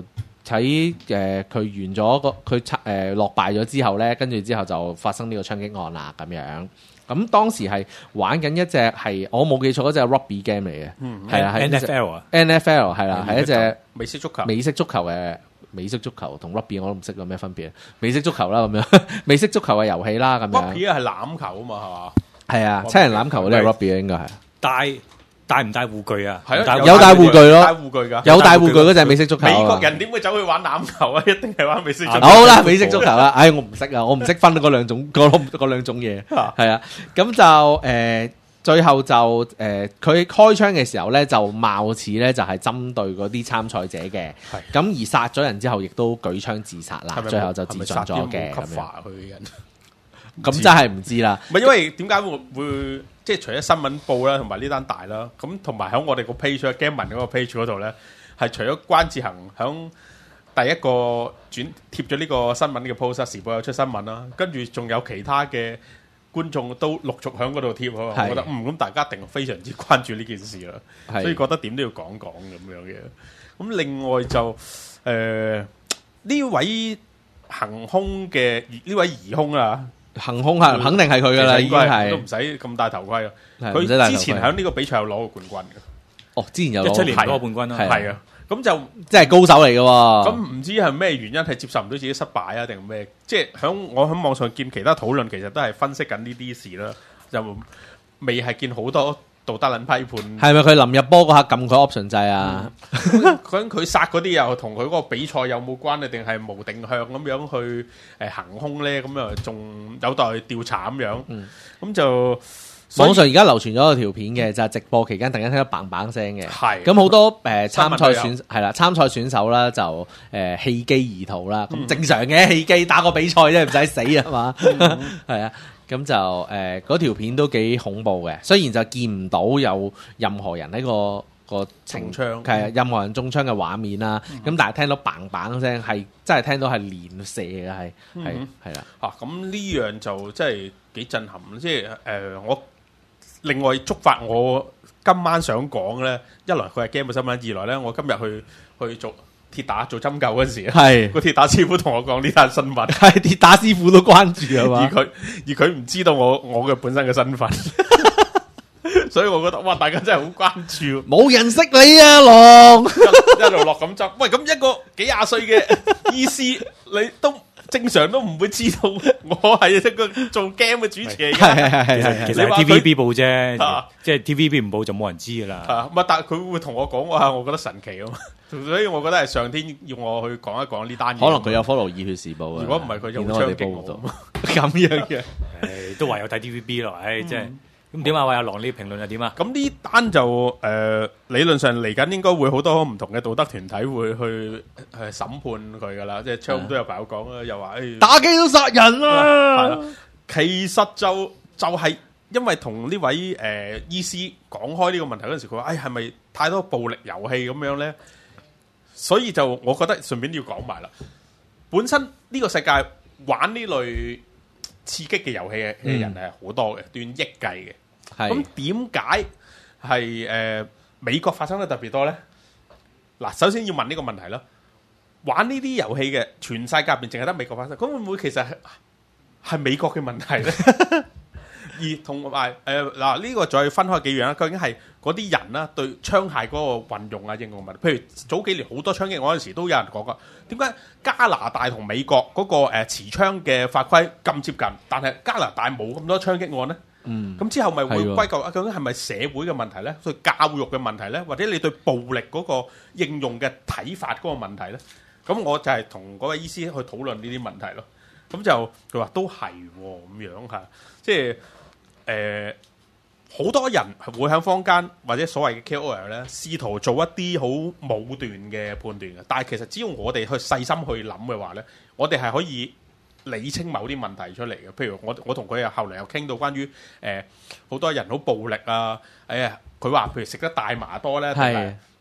喺佢完咗佢落敗咗之後咧，跟住之後就發生呢個槍擊案啦咁樣。咁當時係玩緊一隻係我冇記錯嗰隻 rugby game 嚟嘅，係啦 ，NFL 啊 ，NFL 係啦，係一隻美式足球嘅美式足球同 rugby 我都唔識有咩分別，美式足球啦咁樣，美式足球嘅遊戲啦咁樣。 rugby 係欖球啊嘛係嘛？ 係啊，七人欖球嗰啲係 rugby 啊應該係。 帶唔帶護具啊？ 係咯， 有帶護具咯， 帶護具㗎， 有帶護具嗰隻美式足球。 美國人點會走去玩欖球啊？一定係玩美式足球。 好啦，美式足球啦，唉，我唔識啊，我唔識分嗰兩種嘢，係啊，咁就最後就佢開槍嘅時候咧，就貌似咧就係針對嗰啲參賽者嘅，咁而殺咗人之後，亦都舉槍自殺啦，最後就自盡咗嘅咁樣。咁真係唔知啦。 唔係因為點解會即係除咗新聞報啦，同埋呢單大啦，咁同埋喺我哋個 page Gameman 嗰個 page 嗰度咧，係除咗關智恒響第一個貼咗呢個新聞嘅 post，時報有出新聞啦，跟住仲有其他嘅觀眾都陸續喺嗰度貼，我覺得咁大家一定非常之關注呢件事啦，所以覺得點都要講講咁樣嘅。咁另外就呢位行兇嘅呢位疑兇啊。 行兇係肯定係佢噶啦，已經係都唔使咁戴頭盔啦。佢之前喺呢個比賽有攞過冠軍嘅。 哦，之前有 17年攞過冠軍啦， 係啊。咁就即係高手嚟嘅喎。 咁唔知係咩原因係接受唔到自己失敗啊，定咩？即係我喺網上見其他討論，其實都係分析緊呢啲事啦。就未係見好多道德撚批判。係咪佢臨入波嗰下撳佢 option 掣啊？ 咁佢殺嗰啲又同佢嗰個比賽有冇關係，定係無定向咁樣去行兇咧？咁又仲有待調查咁樣。咁就網上而家流傳咗個條片嘅，就係直播期間突然間聽到砰砰聲嘅。係咁好多參賽選手啦，就棄機而逃啦。咁正常嘅棄機打個比賽啫，唔使死啊嘛。係啊。咁就嗰條片都幾恐怖嘅，雖然就見唔到有任何人喺個中槍， 係任何人中槍嘅畫面啦。咁但係聽到砰砰聲，係真係聽到係連射嘅，係啦。 咁呢樣就真係幾震撼。即係我另外觸發我今晚想講咧，一來佢係 game 嘅新聞，二來咧我今日去做鐵打做針灸嗰陣時，係個鐵打師傅同我講呢單新聞， 係鐵打師傅都關注啊嘛， 而佢唔知道我嘅本身嘅身份，所以我覺得哇，大家真係好關注， 冇人識你啊，龍一路落咁針，喂，咁一個幾廿歲嘅醫師，你都正常都唔會知道我係一個做 game 嘅主持人， 其實係 TVB 報啫，即係 TVB 唔報就冇人知噶啦。 但係佢會同我講話，我覺得神奇啊嘛。所以我覺得係上天要我去講一講呢單嘢。 可能佢有 follow《熱血時報》啊。 如果唔係佢就會槍擊我。 咁樣嘅， 都話有睇 TVB 咯。即係咁點啊？喂，阿郎呢評論係點啊？ 咁呢單就理論上嚟緊應該會好多唔同嘅道德團體會去審判佢噶啦。即係槍都有朋友講啦，又話打機都殺人啦。 係啦，其實就係因為同呢位醫師講開呢個問題嗰陣時，佢話係咪太多暴力遊戲咁樣咧？所以就我覺得順便要講埋啦。本身呢個世界玩呢類刺激嘅遊戲嘅人係好多嘅，斷億計嘅。咁點解係美國發生得特別多咧？嗱，首先要問呢個問題啦。玩呢啲遊戲嘅全世界入邊淨係得美國發生，咁會唔會其實係美國嘅問題咧？而同埋嗱呢個再分開幾樣啦，究竟係嗰啲人啦對槍械嗰個運用啊應用問題，譬如早幾年好多槍擊案嗰陣時都有人講過，點解加拿大同美國嗰個持槍嘅法規咁接近，但係加拿大冇咁多槍擊案呢？咁之後咪會歸咎究竟係咪社會嘅問題呢？對教育嘅問題呢？或者你對暴力嗰個應用嘅睇法嗰個問題呢？咁我就係同嗰位醫師去討論呢啲問題咯。咁就佢話都係咁樣嚇，即係。好多人會喺坊間或者所謂嘅 KOL 咧，試圖做一啲好武斷嘅判斷嘅。但係其實只要我哋去細心去諗嘅話咧，我哋係可以理清某啲問題出嚟嘅。譬如我同佢又後嚟又傾到關於好多人好暴力啊，佢話譬如食得大麻多咧，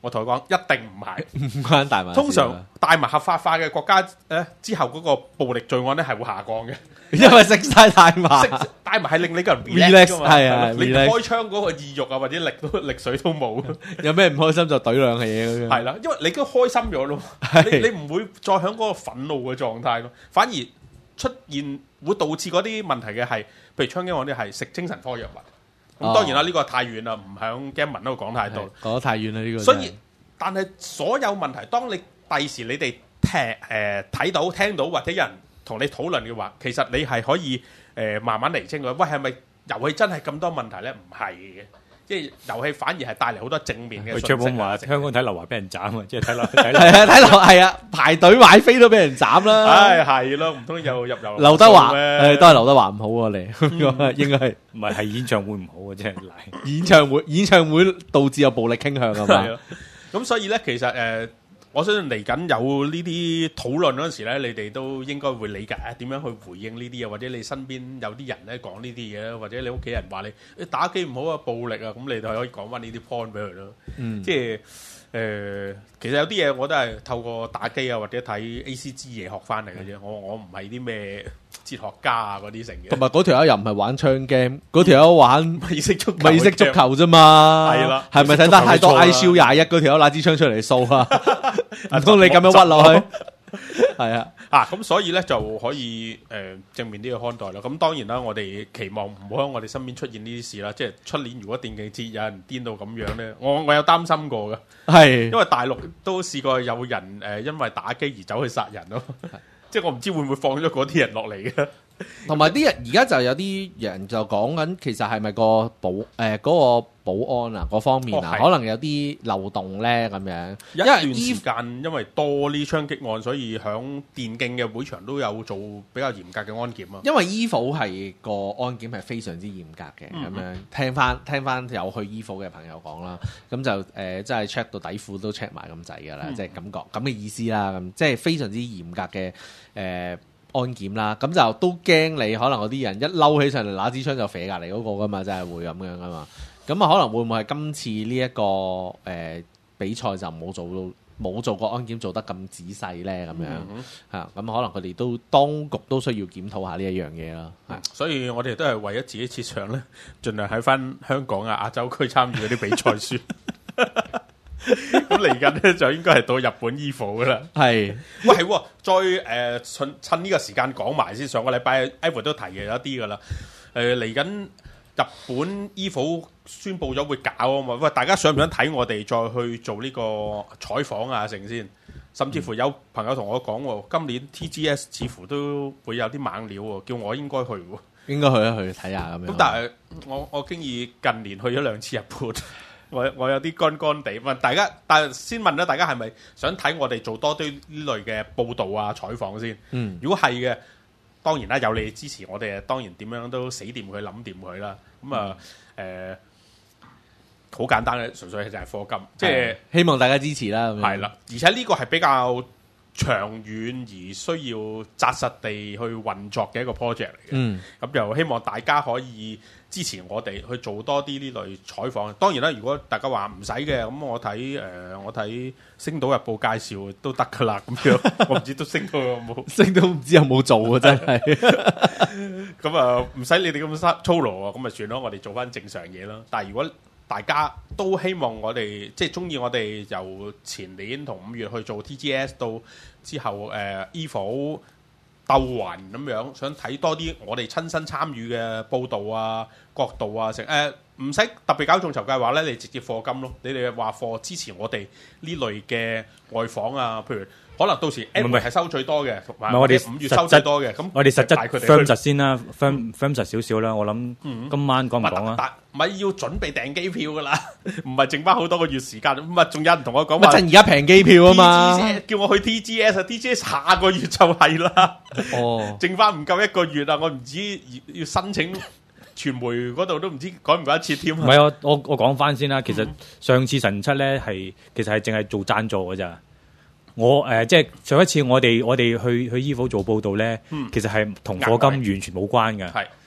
我同佢講一定唔係， 唔關大麻事。 通常大麻合法化嘅國家之後嗰個暴力罪案咧係會下降嘅， 因為食晒大麻， 大麻係令你個人 relax 㗎嘛， 係啊， 你開槍嗰個意欲啊或者力水都冇， 有咩唔開心就懟兩氣嘢， 係啦，因為你都開心咗咯，你唔會再喺嗰個憤怒嘅狀態咯，反而出現會導致嗰啲問題嘅係，譬如槍擊案啲係食精神科藥物。咁當然啦，呢個太遠啦，唔喺 Game 文嗰度講太多， 講得太遠啦呢個。 所以，但係所有問題，當你第時你哋睇到、聽到或者有人同你討論嘅話，其實你係可以慢慢釐清佢。喂，係咪遊戲真係咁多問題咧？唔係嘅，即係遊戲反而係帶嚟好多正面嘅信息。 話香港睇劉華俾人斬啊，即係睇落睇落係啊，排隊買飛都俾人斬啦。 唉，係咯，唔通又入遊劉德華都係劉德華唔好啊，你應該係唔係演唱會唔好啊？即係演唱會導致有暴力傾向啊嘛。 咁所以咧，其實我相信嚟緊有呢啲討論嗰陣時咧，你哋都應該會理解點樣去回應呢啲啊，或者你身邊有啲人咧講呢啲嘢，或者你屋企人話你打機唔好啊，暴力啊，咁你就可以講翻呢啲 point 俾佢咯。即係其實有啲嘢我都係透過打機啊，或者睇 ACG 嘢學翻嚟嘅啫。我唔係啲咩哲學家啊嗰啲成嘅。 同埋嗰條友又唔係玩槍 game，嗰條友玩美式足球啫嘛。 係啦， 係咪睇得太多 IShield 21嗰條友拿支槍出嚟掃啊？唔通你咁樣屈落去？係啊， 咁所以咧就可以正面啲去看待啦。咁當然啦，我哋期望唔好喺我哋身邊出現呢啲事啦。即係出年如果電競節有人癲到咁樣咧，我有擔心過嘅。係，因為大陸都試過有人因為打機而走去殺人咯。即係我唔知會唔會放咗嗰啲人落嚟嘅。 同埋啲人而家就有啲人就講緊，其實係咪個嗰個保安啊嗰方面啊，可能有啲漏洞咧咁樣。 一段時間因為多呢槍擊案，所以響電競嘅會場都有做比較嚴格嘅安檢啊。 因為 EVO 係個安檢係非常之嚴格嘅，咁樣聽翻有去 EVO 嘅朋友講啦，咁就真係 check 到底褲都 check 埋咁滯㗎啦，即係感覺咁嘅意思啦，咁即係非常之嚴格嘅安檢啦，咁就都驚你可能嗰啲人一嬲起上嚟拿支槍就射隔離嗰個噶嘛，真係會咁樣噶嘛。咁啊，可能會唔會係今次呢一個比賽就冇做過安檢做得咁仔細咧？咁樣嚇，咁可能佢哋都當局都需要檢討下呢一樣嘢啦。 所以我哋都係為咗自己設想咧，盡量喺翻香港啊、亞洲區參與嗰啲比賽算。咁嚟緊咧就應該係到日本 EVO 噶啦，係，喂係，再趁呢個時間講埋先。上個禮拜 Evan 都提嘅有一啲噶啦，嚟緊日本 EVO 宣布咗會搞啊嘛，喂，大家想唔想睇我哋再去做呢個採訪啊成先？甚至乎有朋友同我講，今年 TGS 似乎都會有啲猛料喎，叫我應該去喎， 應該去一去睇下咁樣。 咁但係我經已近年去咗2次日本。我有啲乾乾地問大家，但係先問咧，大家係咪想睇我哋做多啲呢類嘅報導啊、採訪先？如果係嘅，當然啦，有你支持我哋，當然點樣都死掂佢、諗掂佢啦。咁好簡單嘅，純粹就係課金，即係希望大家支持啦。 係啦，而且呢個係比較長遠而需要紮實地去運作嘅一個 project 嚟嘅。咁就希望大家可以支持我哋去做多啲呢類採訪。當然啦，如果大家話唔使嘅，咁我睇《星島日報》介紹都得噶啦。咁樣我唔知都星島有冇， 星島唔知有冇做啊！真係咁啊，唔使你哋咁粗魯啊，咁咪算咯。我哋做翻正常嘢啦。但係如果大家都希望我哋即係中意我哋由前年同5月去做 TGS 到之後EVO 鬥雲咁樣，想睇多啲我哋親身參與嘅報導啊、角度啊，唔使特別搞眾籌計劃咧，你直接課金咯。你哋話課支持我哋呢類嘅外訪啊，譬如可能到時 M 係收最多嘅，同埋我哋5月收最多嘅。咁我哋實質 firm 實先啦，firm 實少少啦。我諗今晚講唔講啊？ 唔係要準備訂機票噶啦，唔係剩翻好多個月時間。咁啊，仲有人同我講話， 趁而家平機票啊嘛， 叫我去 TGS 下個月就係啦。剩翻唔夠1個月啊！我唔知要申請傳媒嗰度都唔知改唔改得切添。唔係我講翻先啦。其實上次神七咧其實係淨係做贊助㗎咋。即係上一次我哋去 EVO 做報道咧，其實係同課金完全冇關嘅。係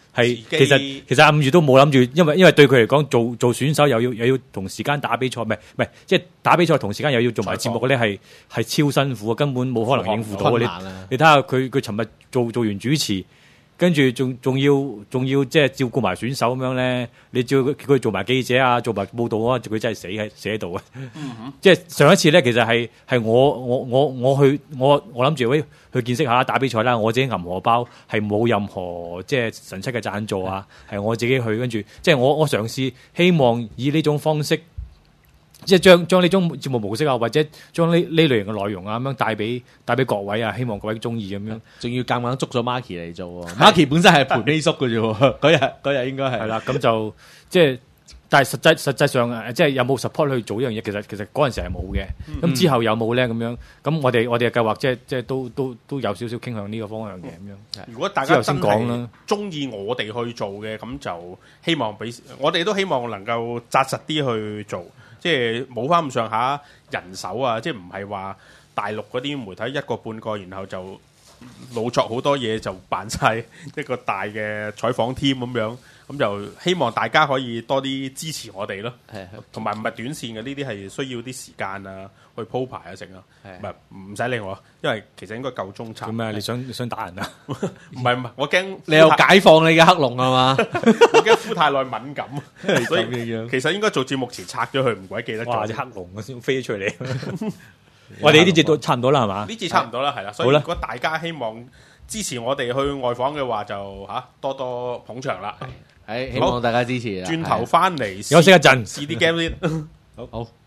其實阿五月都冇諗住，因為對佢嚟講做選手又要同時間打比賽，唔係即係打比賽同時間又要做埋節目咧，係超辛苦啊，根本冇可能應付到啊！你睇下佢尋日做完主持。跟住仲要即係照顧埋選手咁樣咧，你叫佢做埋記者啊，做埋報道啊，佢真係死喺度啊！即係上一次咧，其實係我諗住去見識下打比賽啦，我自己銀荷包係冇任何即係神七嘅贊助啊，係我自己去，跟住即係我嘗試希望以呢種方式。即係將呢種節目模式啊，或者將呢類型嘅內容啊，咁樣帶俾各位啊，希望各位中意咁樣。 仲要夾硬捉咗 Marky 嚟做喎，Marky 本身係盤呢叔嘅啫喎，嗰日應該係。係啦，咁就即係，但係實際上即係有冇 support 去做呢樣嘢？其實嗰陣時係冇嘅。咁之後有冇咧？咁樣咁我哋嘅計劃即係都有少少傾向呢個方向嘅咁樣。 如果大家真係中意我哋去做嘅，咁就希望我哋都希望能夠紮實啲去做。即係冇翻咁上下人手啊！即係唔係話大陸嗰啲媒體一個半個，然後就老作好多嘢就扮晒一個大嘅採訪 team 咁樣，咁就希望大家可以多啲支持我哋咯。同埋唔係短線嘅，呢啲係需要啲時間啊，去鋪排啊成啊。唔使理我，因為其實應該夠鐘插。 咁啊，你想打人啊？ 唔係，我驚你又解放你嘅黑龍係嘛？ 我驚呼太耐敏感，所以其實應該做節目前拆咗佢，唔鬼記得咗。 哇！隻黑龍我先飛咗出嚟。我哋呢節都差唔多啦，係嘛？ 呢節差唔多啦，係啦。所以如果大家希望支持我哋去外訪嘅話，就多多捧場啦。 係希望大家支持。 轉頭翻嚟休息一陣， 試啲 game 先。 好。